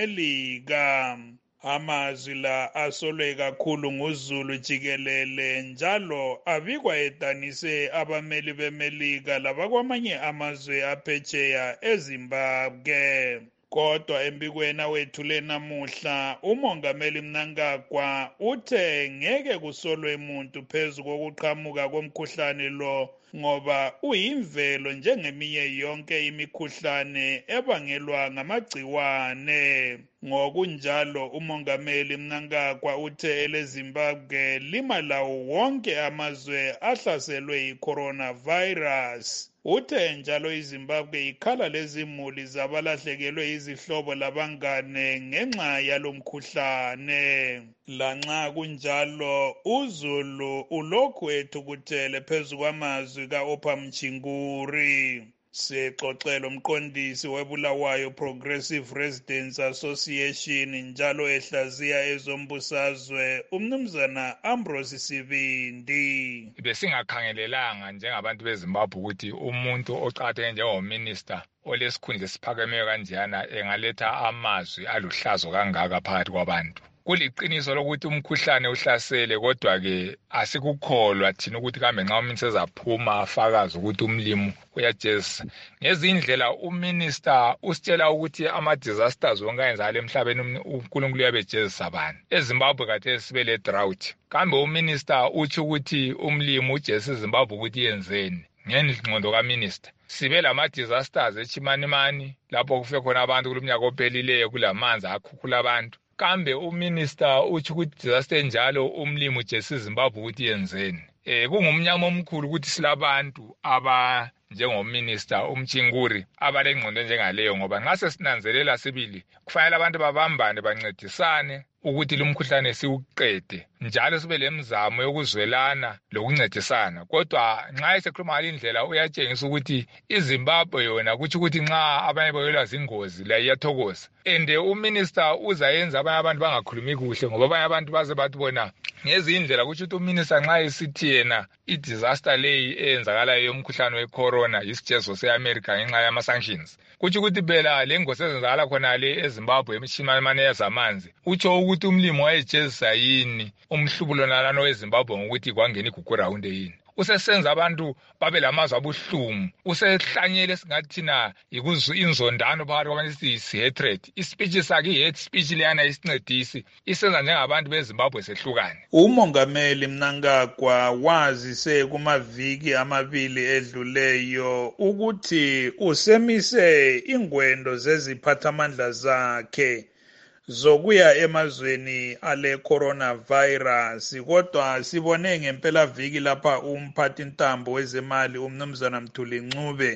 yiMelika. Amazwi la asolwe kakhulu nguZulu jikelele njalo abikwa edanise abameli beMelika labakwamanye amazwe aphetsheya eZimbabwe. Kodwa embikweni awethule namuhla umongameli Mnangagwa uthe ngeke kusolwe muntu phezu kokuqhamuka komkhuhlane lo ngoba uyimvelo njengeminye yonke imikhuhlane ebangelwa ngamagciwane. Ngokunjalo umongameli Mnangagwa uthe eleZimbabwe lima lawo wonke amazwe ahlaselwe yi-coronavirus. Uthe njalo iZimbabwe ikhala lezimuli zabalahlekelwe izihlobo labangane ngenxa yalomkhuhlane. Lanxa kunjalo uZulu ulokhu ethukuthele phezu kwamazwi kaOpha Mchinguri. Sexoxelo umqondisi weBulawayo Progressive Residents Association njalo ehlaziya ezombusazwe umnumzana Ambrose Sibindi. Besingakhangelelanga njengabantu beZimbabwe ukuthi umuntu oqhatheke njengominister olesikhundla esiphakemeyo kanjena engaletha amazwi aluhlazo kangaka phakathi kwabantu. Kuliqiniso lokuthi umkhuhlane uhlasele, kodwa ke asikukholwa thina ukuthi kambe nxa umuntu sezaphuma afakaza ukuthi umlimu uyajezisa. Ngezindlela uminister usitshela ukuthi ama-disasters wonke ayenzakala emhlabeni uNkulunkulu uyabejezisa abantu. EZimbabwe khathesi sibe le drought. Kambe uminister utsho ukuthi umlimu ujezisa iZimbabwe ukuthi yenzeni? Ngengqondo kaminister sibe lama-disasters eChimanimani lapho kufe khona abantu kulomnyaka ophelileyo kulamanzi akhukhula abantu. Kambe uminister uthi ukuthi disaster enjalo umlimi ujezisa iZimbabwe ukuthi yenzeni? Eh kungumnyama omkhulu ukuthi silabantu aba njengominister uMchinguri abalengqondo njengaleyo, ngoba nxa sesinanzelela sibili kufanele abantu babambane bancedisane ukuthi lumkhuhlane siwuqede, njalo sibe lemizamo yokuzwelana lokuncedisana. Kodwa nxa esekhuluma indlela uyatshengisa ukuthi iZimbabwe yona kuthi ukuthi nxa abanye boyelwa zingozi la iyathokoza. Ende uminister uzayenza abanye abantu bangakhulumi kuhle ngoba abanye abantu baze bathi bona ngezindlela kuthi ukuthi uminister nxa esithi yena i-disaster leyi eyenzakalayo yomkhuhlane we-corona yisijezo se-America ngenxa yama-sanctions. Kuthi ukuthi phela le ngozi ezenzakala khona le eZimbabwe emishimanimane yazamanzi utsho ukuthi umlimi wayejezisa yini umhlubulo nalano weZimbabwe ngokuthi kwangena igugurawunde yini. Usesenza abantu babe lamazwi abuhlungu, usehlanyele singathina inzondano phakathi kwabantu isi-hatred. Ispeech sakhe i-hate speech leyana isincedisi isenza njengabantu beZimbabwe sehlukane. Umongameli Mnangagwa wazise kumaviki amabili edluleyo ukuthi usemise ingwendo zeziphathamandla zakhe zokuya emazweni ale coronavirus. Kodwa sibone ngempela viki lapha umphathi ntambo wezemali umnumzana Mthuli Ncube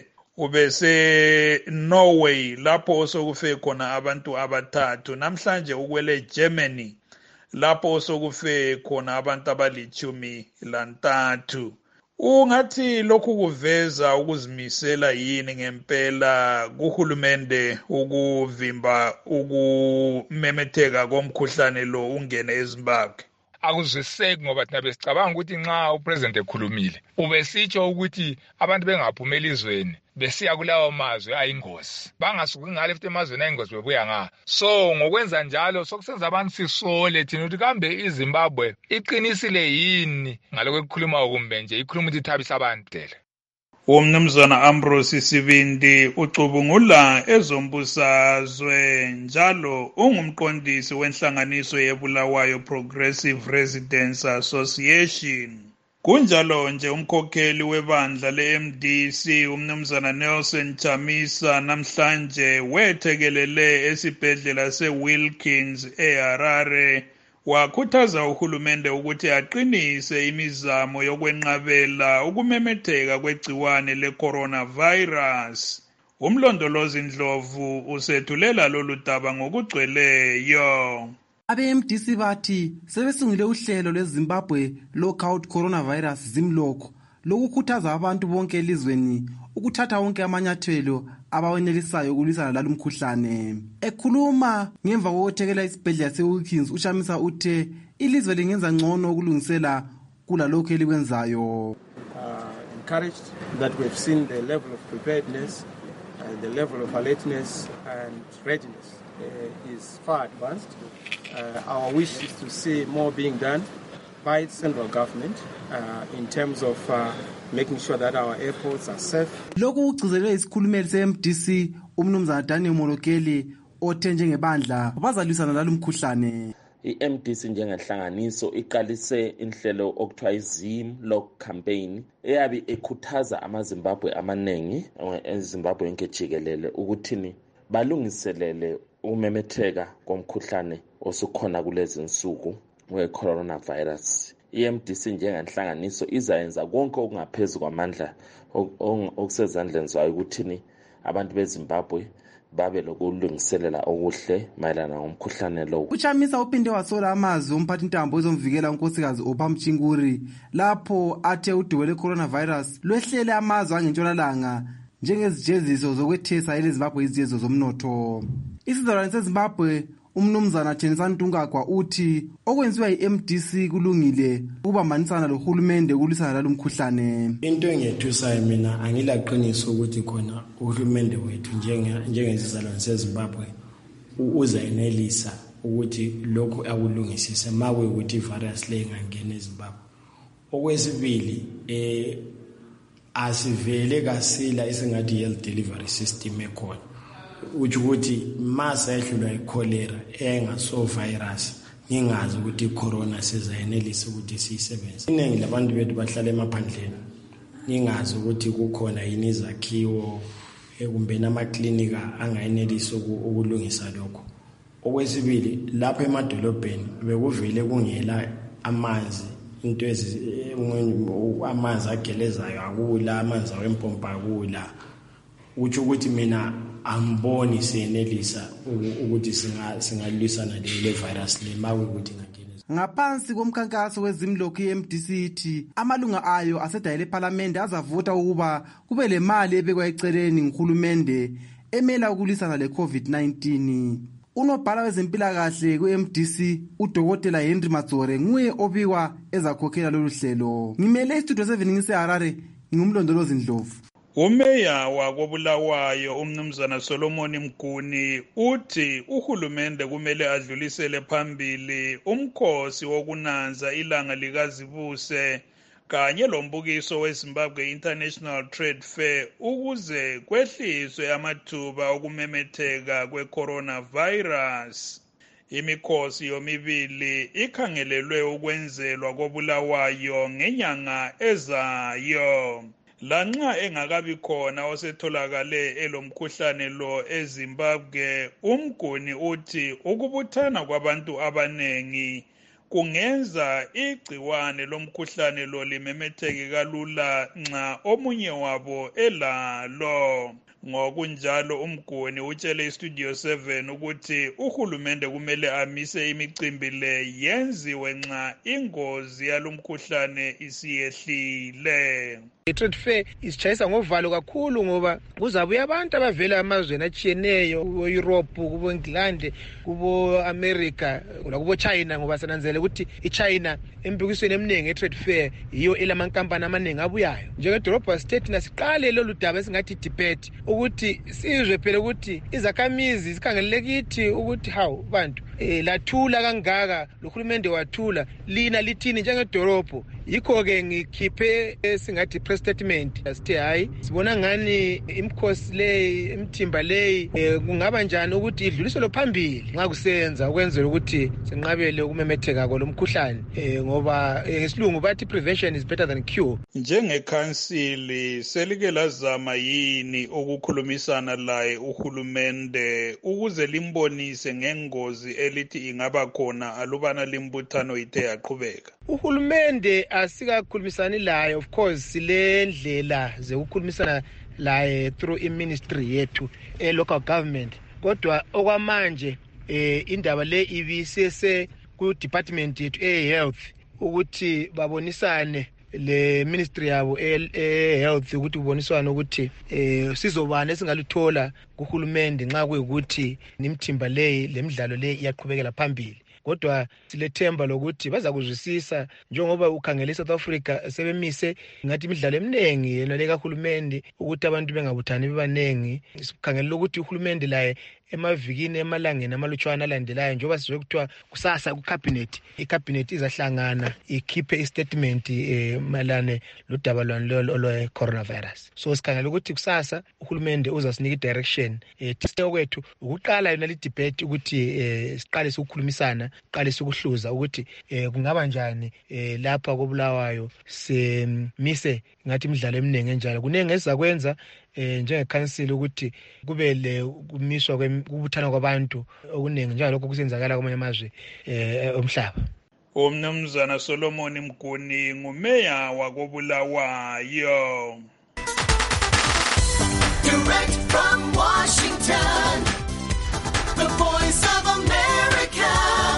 ubese Norway lapho osokufe khona abantu abathathu, namhlanje ukwele Germany lapho osokufe khona abantu abalichumi lantathu. Ungathi lokhu kuveza ukuzimisela yini ngempela kuhulumende ukuvimba ukumemetheka komkhuhlane lo ungene eZimbabwe? Akuzwiseki ngoba thina besicabanga ukuthi nxa upresident ekhulumile ubesitsho ukuthi abantu bengaphumeli izweni besiya kulawo mazwe ayingozi, bangasuki ngale futhi emazweni ayingozi bebuya nga. So ngokwenza njalo sokusenza abantu sisole thina ukuthi kambe iZimbabwe iqinisile yini ngalokho ekukhuluma kumbe nje ikhuluma ukuthi ithabisa abantu. Umnumzana Ambrose Sibindi ucubungula ezombusazwe njalo ungumqondisi wenhlanganiso yeBulawayo Progressive Residents Association. Kunjalo nje umkhokheli webandla le-M D C umnumzana Nelson Chamisa namhlanje wethekelele esibhedlela se-Wilkins eHarare wakhuthaza uhulumende ukuthi aqinise imizamo yokwenqabela ukumemetheka kwegciwane le-coronavirus. Umlondolozi Ndlovu usethulela lolu daba ngokugcweleyo. Abe-M D C bathi sebesungule uhlelo lweZimbabwe Lockout Coronavirus Zimlock lokukhuthaza abantu bonke elizweni ukuthatha wonke amanyathelo abawenelisayo ukulwisana lalo mkhuhlane. Ekhuluma ngemva kokuthekela isibhedlela se-Wilkins, uChamisa uthe ilizwe lingenza ngcono ukulungisela kulalokho elikwenzayo. Encouraged that we've seen the level of preparedness and the level of alertness and readiness uh, is far advanced. Uh, our wish is to see more being done by the central government uh, in terms of uh, making sure that our airports are safe. Lokhu kugcizelele isikhulumeli se-M D C umnumzana Daniel Molokeli othe njengebandla bazalwisana lalo mkhuhlane. I-M D C njengenhlanganiso iqalise inhlelo okuthiwa i-Zimlock campaign eyabe ekhuthaza amaZimbabwe amaningi eZimbabwe yonke jikelele ukuthini balungiselele umemetheka komkhuhlane osukhona kulezi nsuku we-coronavirus. I-M D C njengenhlanganiso izayenza konke okungaphezulu kwamandla okusezandleni zayo ukuthini abantu beZimbabwe babe lokulungiselela okuhle mayelana ngomkhuhlane lo. uChamisa uphinde wasola amazwi omphathintambo ezomvikela unkosikazi Obama Mchinguri lapho athe udwe le-coronavirus lwehlele amazwe angentshonalanga njengezijeziso zokwethesa eleZimbabwe izijezo zomnotho. Isizalwane seZimbabwe umnumzana Thenisa Ntungagwa uthi okwenziwa yi-M D C kulungile ukubambanisana lohulumende ukulwisana lalo mkhuhlane. Into engethusayo mina angilaqiniso ukuthi khona uhulumende wethu njengesizalwane seZimbabwe uzayenelisa ukuthi lokhu akulungisise mawe ukuthi ivirus le ingangena eZimbabwe. Okwesibili eh asivele kasila isingathi health delivery system ekhona uthi ukuthi masa ehlulwa icholera engaso virus ngingazi ukuthi icorona sizayenelisa ukuthi siyisebenze. Iningi labantu bethu bahlala emaphandleni ngingazi ukuthi kukhona yini izakhiwo kumbe namaklinika angayenelisa ukulungisa lokho. Okwesibili lapha emadolobheni bekuvele kungela amanzi into ezi amanzi agelezayo akula amanzi awempompa akula uthi ukuthi mina amboni senelisa ukuthi singa singalwisana le virus le mawe ukuthi ngangena. Ngaphansi komkhankaso wezimlock i-M D C ithi amalunga ayo asedayile eParliament azavota ukuba kube le mali ebekwa eceleni nguhulumende emela ukulwisana le COVID nineteen. Unobhala wezempilakahle ku-M D C uDokotela Henry Matsore nguye obikwa ezakhokhela lolu hlelo. Ngimele istudio seven ngiseHarare ngumlondolozi Ndlovu. Umeya wakobulawayo umnumzana Solomon Mguni uthi uhulumende kumele adlulisele phambili umkhosi wokunanza ilanga likazibuse kanye lombukiso weZimbabwe International Trade Fair ukuze kwehliswe amathuba okumemetheka kwe-coronavirus. Imikhosi yomibili ikhangelelwe ukwenzelwa kobulawayo ngenyanga ezayo. Lanxa engakabi khona osetholakale elomkhuhlane lo eZimbabwe, uMguni uthi ukubuthana kwabantu abanengi kungenza igciwane lomkhuhlane lo limemetheke kalula nxa omunye wabo elalo. Ngokunjalo uMguni utshele iStudio seven ukuthi uhulumende kumele amise imicimbi le yenziwe nxa ingozi yalomkhuhlane isiyehlile. I-trade fair isitshayisa ngovalo kakhulu ngoba kuzabuya abantu abavela amazweni atshiyeneyo kubo Europe, kubo England, kubo America, kubo China ngoba sananzele ukuthi iChina embukisweni eminingi e-trade fair iyo elamankampani amaningi abuyayo. Njengedolobha state nasiqale lolu daba esingathi debate ukuthi sizwe phela ukuthi izakhamizi zikhangelele kithi ukuthi hawu bantu eh, lathula kangaka lohulumende wathula lina lithini njengedorobho yikho-ke ngikhiphe esingathi press statement asithe hayi sibona ngani imikhosi leyi imithimba leyi eh, kungaba njani ukuthi idluliselwe phambili nxa kusenza ukwenzela ukuthi senqabele ukumemetheka kolomkhuhlane eh, ngoba ngesilungu bathi prevention is better than cure. Njengekhansili selike lazama yini ukukhulumisana laye uhulumende ukuze limbonise ngengozi elithi ingaba khona alubana limbuthano ithe yaqhubeka? Uhulumende asikakhulumisani laye, of course sile ndlela zokukhulumisana laye through i-ministry yethu e-local government, kodwa okwamanje eh, indaba le ibisese ku-department yethu e-health ukuthi babonisane le ministry yabo e-health ukuthi kuboniswane ukuthi eh, sizobani esingaluthola kuhulumende nxa kuyikuthi nimthimba leyi lemidlalo le iyaqhubekela phambili. Kodwa silethemba lokuthi baza kuzwisisa njengoba ukhangele South Africa sebemise ngathi imidlalo eminingi yena le kahulumende ukuthi abantu bengabuthani bebanengi. Sikhangela ukuthi uhulumende laye emavikini emalangeni amalutshwana alandelayo njengoba sizwe kuthiwa kusasa ku-cabinet i-cabinet izahlangana ikhiphe i-statement eh, malane lodaba lwe-coronavirus. So sikhangela ukuthi kusasa uhulumende uzasinika i-direction eh, tiseo kwethu ukuqala yona li-debate ukuthi eh, siqale sikukhulumisana siqale sikuhluza ukuthi eh, kungaba njani eh, lapha kobulawayo semise ngathi imidlalo eminingi enjalo kuningi esizakwenza eh njengekhansili ukuthi kube le kumiswa kubuthana kwabantu okuningi njalo lokho kusenzakala kwamanye amazwe eh omhlaba. Umnumzana Solomon Mguni ngumeya wakobulawayo. Direct from Washington, the voice of America,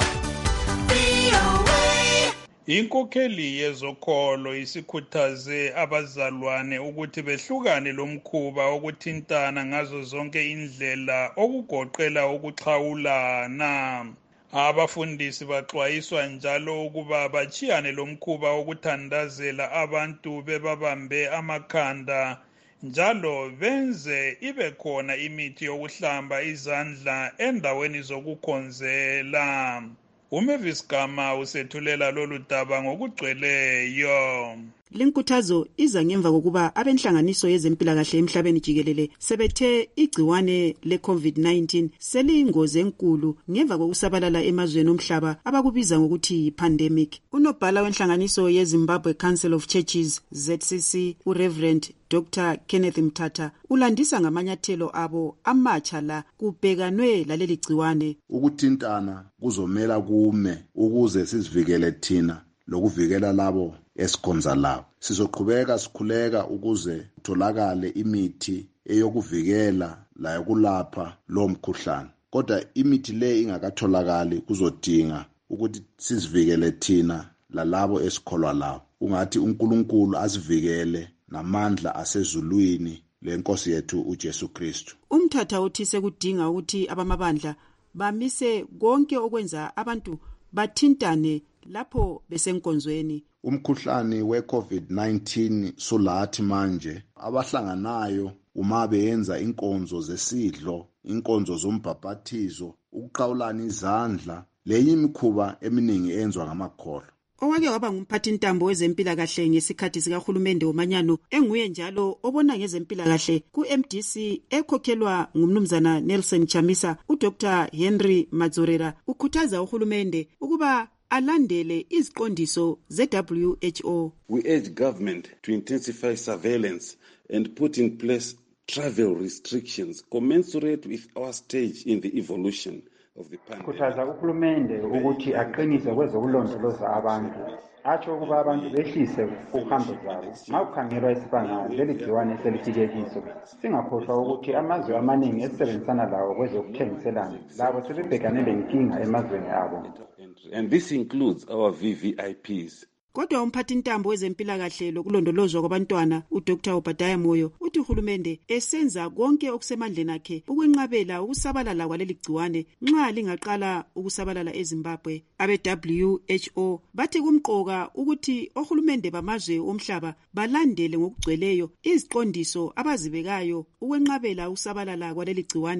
V O A. Inkokheli yezokholo isikhuthaze abazalwane ukuthi behlukane lomkhuba okuthintana ngazo zonke indlela okugoqela ukuxhawulana. Abafundisi baxwayiswa njalo ukuba bachiyane lomkhuba okuthandazela abantu bebabambe amakhanda njalo benze ibe khona imithi yokuhlamba izandla endaweni zokukhonzela. uMavis Gama usethulela lolu daba ngokugcweleyo. Lenkuthazo iza ngemva kokuba abenhlanganiso yezempilakahle emhlabeni jikelele sebethe igciwane le-COVID nineteen seliyingozi enkulu ngemva kokusabalala emazweni omhlaba abakubiza ngokuthi yi-pandemic. Unobhala wenhlanganiso yeZimbabwe Council of Churches Z C C uReverend Doctor Kenneth Mthatha ulandisa ngamanyathelo abo amatsha la kubhekanwe laleli gciwane. Ukuthintana kuzomela kume ukuze sizivikele thina lokuvikela labo esikhonza lawo. Sizoqhubeka sikhuleka ukuze kutholakale imithi eyokuvikela la yokulapha lo mkhuhlane. Kodwa imithi le ingakatholakali kuzodinga ukuthi sizivikele thina lalabo esikholwa lawo. Ungathi uNkulunkulu asivikele namandla asezulwini lenkosi yethu uJesu Kristu. Umthatha uthi sekudinga ukuthi abamabandla bamise konke okwenza abantu bathintane lapho besenkonzweni. Umkhuhlane we-COVID nineteen sulathi manje abahlanganayo uma beyenza inkonzo zesidlo, inkonzo zombhaphathizo, ukuqhawulana izandla, leyi imikhuba eminingi enzwa ngamakholwa. Owake waba ngumphathintambo wezempilakahle ngesikhathi sikahulumende womanyano enguye njalo obona ngezempilakahle ku-M D C ekhokhelwa ngumnumzana Nelson Chamisa, uDr Henry Madzorera ukhuthaza uhulumende ukuba alandele iziqondiso ze-W H O. We urge government to intensify surveillance and put in place travel restrictions commensurate with our stage in the evolution of the pandemic. Khuthaza uhulumende ukuthi aqinise kwezokulondoloza abantu. Atsho ukuba abantu behlise uhambo zabo. Mawukhangelwa isibanga leli gciwane selifike kiso. Singakhohlwa ukuthi amazwe amaningi esebenzisana lawo kwezokuthengiselana labo sebebhekane lenkinga emazweni abo. And this includes our V V I Ps. Kodwa umphathintambo wezempilakahle lokulondolozwa kwabantwana uDr Obadiah Moyo uthi uhulumende esenza konke okusemandleni akhe ukwenqabela ukusabalala kwaleli gciwane nxa lingaqala ukusabalala eZimbabwe. Abe-W H O bathi kumqoka ukuthi ohulumende bamazwe omhlaba balandele ngokugcweleyo iziqondiso abazibekayo ukwenqabela ukusabalala kwaleli gciwane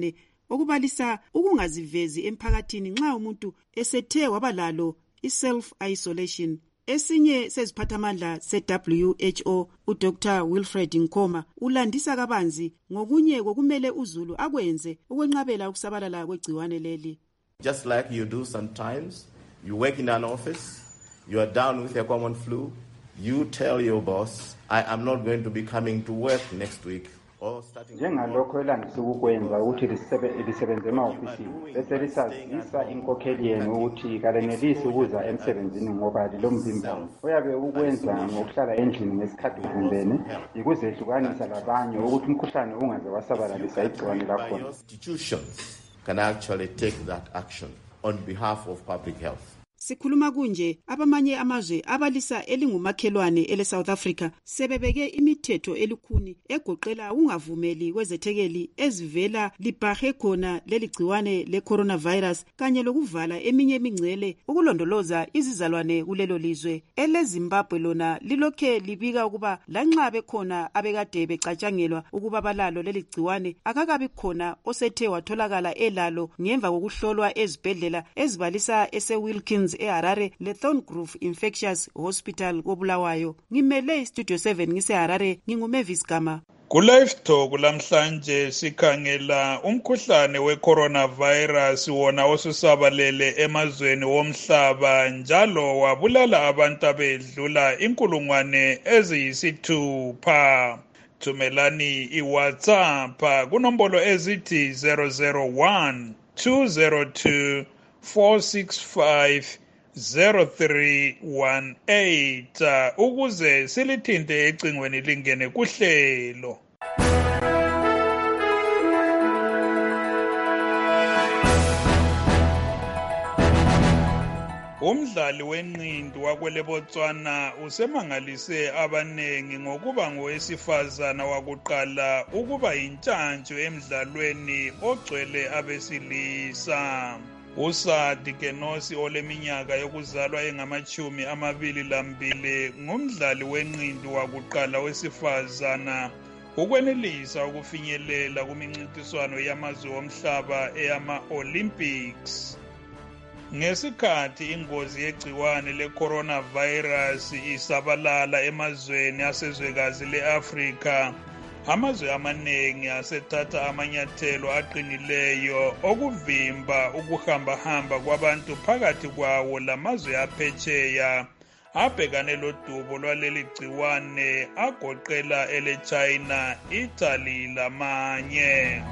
okubalisa ukungazivezi emphakathini nxa umuntu esethe wabalalo i-self-isolation. Esinye seziphathamandla se-W H O uDr Wilfred Nkoma ulandisa kabanzi ngokunye kokumele uzulu akwenze ukwenqabela ukusabalala kwegciwane leli. Just like you do sometimes, you work in an office, you are down with a common flu, you tell your boss, I am not going to be coming to work next week. Njengalokho elandisa ukukwenza ukuthi lisebenze ema-ofisini bese lisazisa inkokheli yenu ukuthi kalenelisi ukuza emsebenzini ngoba lilomvimbano uyabe ukwenza ngokuhlala endlini ngesikhathi uvimbene yikuzehlukanisa labanye ukuthi umkhuhlane ungaze wasabalalisa igciwane lakhona. Institutions can actually take that action on behalf of public health. Sikhuluma kunje abamanye amazwe abalisa elingumakhelwane ele South Africa sebebeke imithetho elukhuni egoqela ungavumeli kwezethekeli ezivela libhahe khona leligciwane le coronavirus kanye lokuvala eminye imingcele ukulondoloza izizalwane kulelo lizwe. Ele Zimbabwe lona lilokhe libika ukuba lanxa bekhona abekade becatshangelwa ukuba balalo leligciwane akakabi khona osethe watholakala elalo ngemva kokuhlolwa ezibhedlela ezibalisa ese Wilkins eHarare le Thorngrove Infectious Hospital koBulawayo. Ngimele Studio seven ngise Harare nginguMavis Gama. Ku-Live Talk lamhlanje sikhangela umkhuhlane we-coronavirus wona osusabalele emazweni womhlaba njalo wabulala abantu abedlula inkulungwane eziyisithupha. Thumelani iWhatsApp kunombolo ezithi zero zero one two zero two four six five zero three one eight ukuze silithinte ecingweni lingene kuhlelo. Umdlali wenqindi wakwele Botswana usemangalise abanengi ngokuba ngowesifazana wakuqala ukuba yintshantshu emidlalweni ogcwele abesilisa. Usadi Kenosi oleminyaka yokuzalwa engamachumi amabili lambili ngumdlali wenqindi wakuqala wesifazana ukwenelisa ukufinyelela kumincintiswano yamazwe omhlaba eyama-Olympics. Ngesikhathi ingozi yegciwane le-coronavirus isabalala emazweni asezwekazi le-Afrika, amazwe amaningi asethatha amanyathelo aqinileyo okuvimba ukuhambahamba kwabantu phakathi kwawo lamazwe aphetsheya abhekane lodubo lwaleli gciwane agoqela ele China, Italy lamanye.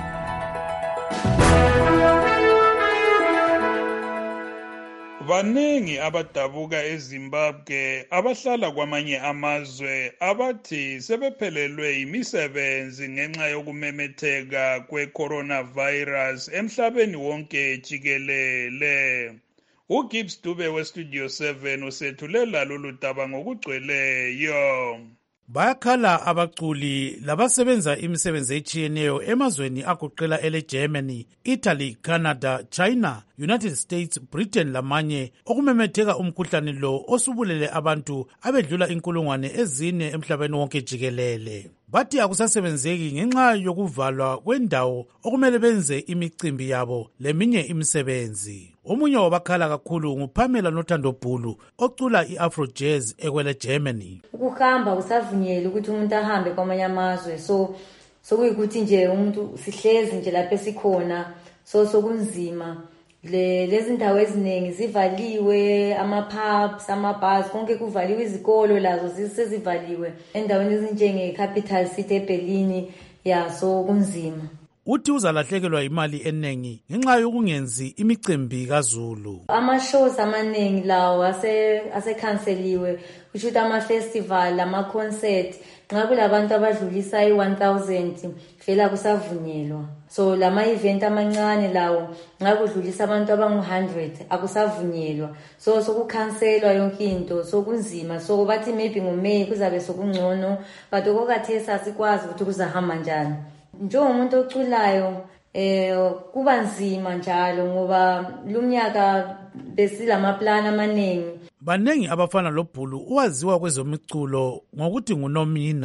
Baningi abadabuka eZimbabwe abahlala kwamanye amazwe abathi sebephelelwe imisebenzi ngenxa yokumemetheka kwe-coronavirus emhlabeni wonke jikelele. uGibbs Dube weStudio seven usethulela lolu daba ngokugcweleyo. Bayakhala abaculi labasebenza imisebenzi etshiyeneyo emazweni agoqela ele Germany, Italy, Canada, China, United States, Britain lamanye okumemetheka umkhuhlane lo osubulele abantu abedlula inkulungwane ezine emhlabeni wonke jikelele. Bathi akusasebenzeki ngenxa yokuvalwa kwendawo okumele benze imicimbi yabo leminye imisebenzi. Omunye wabakhala kakhulu nguPamela Nothando Bhulu ocula iAfro Jazz ekwele Germany. Ukuhamba usavunyelwe ukuthi umuntu ahambe kwamanye amazwe, so sokuyikuthi nje umuntu sihlezi nje lapha esikhona, so sokunzima. Le lezi ndawo eziningi zivaliwe, ama-pubs, ama-bars, konke kuvaliwe, izikolo lazo zisezivaliwe endaweni ezinjenge Capital City eBerlin, ya so kunzima. Uthi uzalahlekelwa imali enengi ngenxa yokungenzi imicimbi kaZulu. Ama-shows amaningi lawo ase asekhanseliwe, kusho ukuthi ama-festival, ama-concert, nxa kulabantu abadlulisa i-one thousand vele akusavunyelwa. So lama-event amancane lawo nxa kudlulisa abantu abangu hundred akusavunyelwa. So sokukhanselwa yonke into, sokunzima. So bathi maybe ngoMay kuzabe sokungcono, but okokhathesi asikwazi ukuthi kuzahamba njani. Njengomuntu oculayo eh kuba nzima njalo ngoba lumnyaka besilamaplana amaningi. Banengi abafana loBhulu owaziwa kwezomculo ngokuthi nguNomina.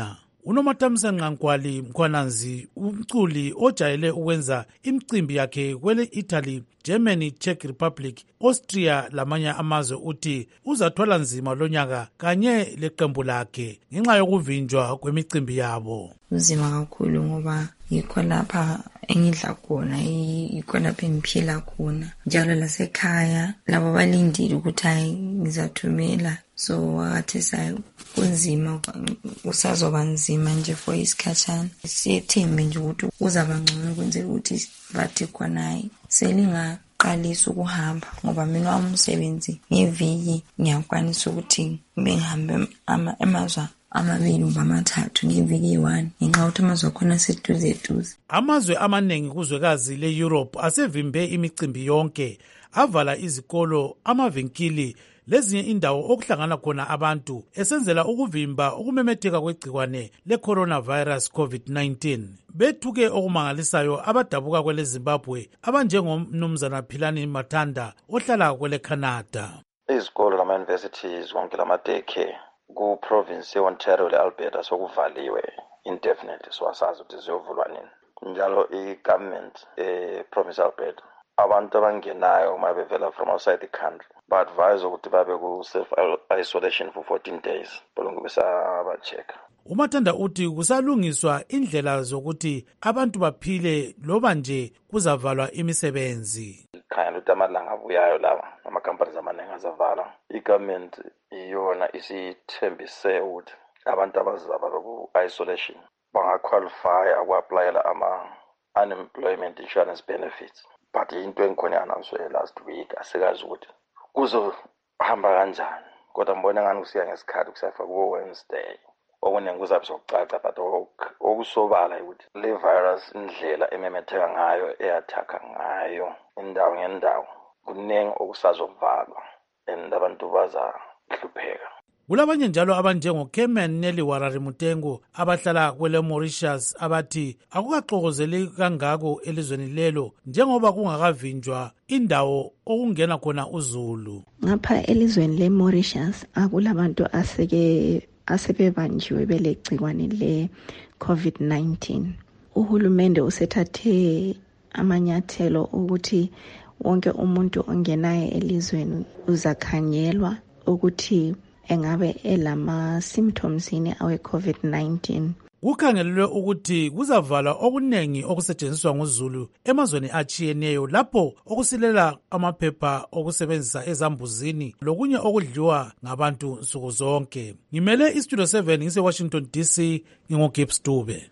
uNomatamsa Nqankwali Mkhwananzi, umculi ojayele ukwenza imicimbi yakhe kwele Italy, Germany, Czech Republic, Austria lamanye amazwe, uthi uzathwala nzima lonyaka kanye leqembu lakhe ngenxa yokuvinjwa kwemicimbi yabo. Uzima kakhulu ngoba yikho lapha engidla khona, yikho lapha engiphila khona, njalo lasekhaya labo balindile ukuthi hayi ngizathumela, so wakathe sayo kunzima, usazoba nzima nje for isikhatshana. Siyethembe nje ukuthi uzaba ngcono kwenzela ukuthi bathi khona hayi selingaqalisa ukuhamba, ngoba mina wami umsebenzi ngeviki ngiyakwanisa ukuthi bengihambe emazwe amabili uba amathathu ngeviki eyi-one ngenxa yokuthi amazwe akhona seduze eduze. Amazwe amaningi kuzwekazi le-Europe asevimbe imicimbi yonke, avala izikolo, amavinkili lezinye indawo okuhlangana khona abantu esenzela ukuvimba ukumemetheka kwegcikwane le-coronavirus COVID nineteen. Bethuke okumangalisayo abadabuka kwele Zimbabwe abanjengomnumzana Philani Mathanda ohlala kwele Canada. Izikolo lama-universities wonke lama-daycare ku-province ye-Ontario le-Alberta sokuvaliwe indefinitely, so asazi ukuthi ziyovulwa nini. Njalo i-government e-province Alberta abantu abangenayo uma bevela from outside the country ba-advise ukuthi babe ku-self-isolation for fourteen days bolungu besaba-check. uMathanda uthi kusalungiswa indlela zokuthi abantu baphile loba nje kuzavalwa imisebenzi. Khanya ukuthi amalanga abuyayo lawa ama-companies amaningi azavala. I-government iyona isithembise ukuthi abantu abazaba ku-isolation bangaqualifya uku-aplayela ama-unemployment insurance benefits. But into engikhona i-announce last week asikazi ukuthi kuzohamba kanjani, kodwa mbona ngani kusiya ngesikhathi kusafika ku-Wednesday. Okuningi kuzabe sokucaca, but okusobala ukuthi le virus indlela ememetheka ngayo, eyathaka ngayo indawo ngendawo, kuningi okusazovalwa and abantu bazahlupheka. Kulabanye njalo abanjengoKemen Neliwarari Mutengo abahlala kwele Mauritius abathi akukaxokozeli kangako elizweni lelo njengoba kungakavinjwa indawo okungena khona uZulu. Ngapha elizweni le Mauritius akulabantu aseke asebebanjiwe belegcikwane le COVID nineteen. Uhulumende usethathe amanyathelo ukuthi wonke umuntu ongenayo elizweni uzakhanyelwa ukuthi engabe elama symptoms yini awe COVID nineteen. Kukhangelelwe ukuthi kuzavala okuningi okusetshenziswa nguZulu emazweni achiyeneyo lapho okusilela amaphepha okusebenzisa ezambuzini lokunye okudliwa ngabantu nsuku zonke. Ngimele iStudio seven ngise Washington D C, ngingoGibbs Dube.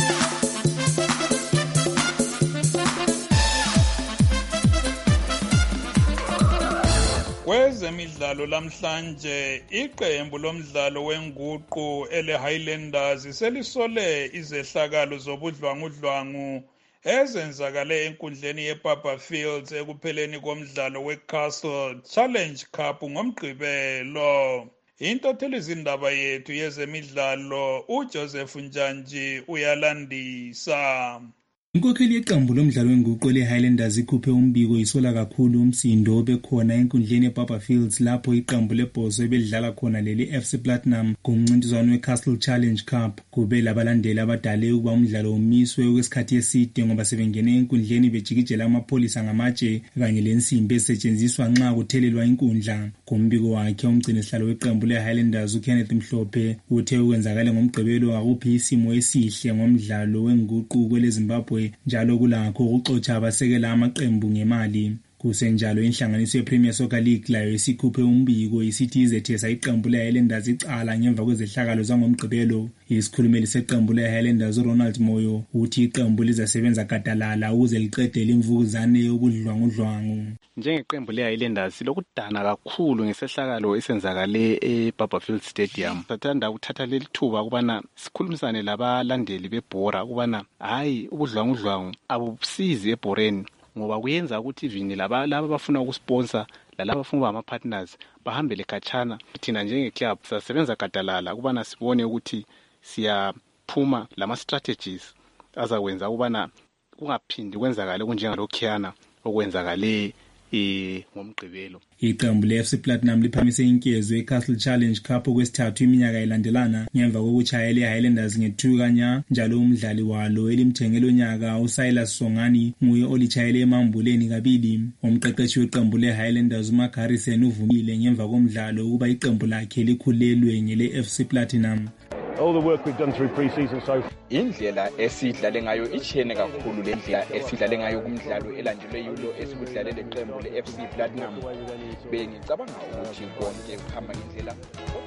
Kwezemidlalo lamhlanje iqembu lomdlalo wenguqu ele Highlanders selisole izehlakalo zobudlwangudlwangu ezenzakale enkundleni yePapa Fields ekupheleni komdlalo weCastle Challenge Cup ngomgqibelo. Intotheli izindaba yethu yezemidlalo uJoseph Njanji uyalandisa. Inkokheli yeqembu lomdlalo wenguqu le-Highlanders ikhuphe umbiko isola kakhulu umsindo obekhona enkundleni yePapa Fields lapho iqembu lebhoso ebedlala khona leli F C Platinum kumncintiswano weCastle Challenge Cup. Kube labalandeli abadale ukuba umdlalo umiswe okwesikhathi eside ngoba sebengene enkundleni bejikijela amapholisa ngamatshe kanye lensimbi esetshenziswa nxa kuthelelwa inkundla. Kumbiko wakhe umgcini sihlalo weqembu le-Highlanders uKenneth Mhlophe uthe ukwenzakala ngomgqibelo akuphi isimo esihle ngomdlalo wenguqu kwele Zimbabwe njalo kulakho ukuxotsha abasekela amaqembu ngemali. Kusenjalo inhlanganiso yePremier Soccer League layo isikhuphe umbiko isithi izethesa iqembu le-Highlanders icala ngemva kwezehlakalo zangomgqibelo. Isikhulumeli seqembu le-Highlanders uRonald Moyo uthi iqembu lizasebenza gadalala ukuze liqedele imvukuzane yobudlwangudlwangu. Njengeqembu le-Highlanders lokudana kakhulu ngesehlakalo esenzakale ePapa Field Stadium. Sathanda ukuthatha leli thuba ukubana sikhulumisane labalandeli bebhora ukubana hayi ubudlwangudlwangu abusizi ebhoreni ngoba kuyenza ukuthi ivini laba laba bafuna ukusponsor lalaba bafuna ukuba ama-partners bahambele khatshana. Thina njengeclub sisebenza gadalala ukubana sibone ukuthi siyaphuma lama-strategies azakwenza ukubana kungaphindi kwenzakale kunjengalokhuyana okwenzakale eh ngomgqibelo. Iqembu le-F C Platinum liphamise inkezo eCastle Challenge Cup okwesithathu iminyaka elandelana ngemva kokuchaya le-Highlanders nge-two kanya, njalo umdlali walo elimthengele unyaka uSilas Songani nguye olichayele emambuleni kabili. Umqeqeshi weqembu le-Highlanders uMagarisen uvumile ngemva komdlalo ukuba iqembu lakhe likhulelwe ngele-F C Platinum. All the work we've done through pre-season so far. Indlela esidlale ngayo ichene kakhulu le ndlela esidlale ngayo kumdlalo elandelwe yulo esikudlalele iqembu le-F C Platinum. Bengicabanga ukuthi konke kuhamba ngendlela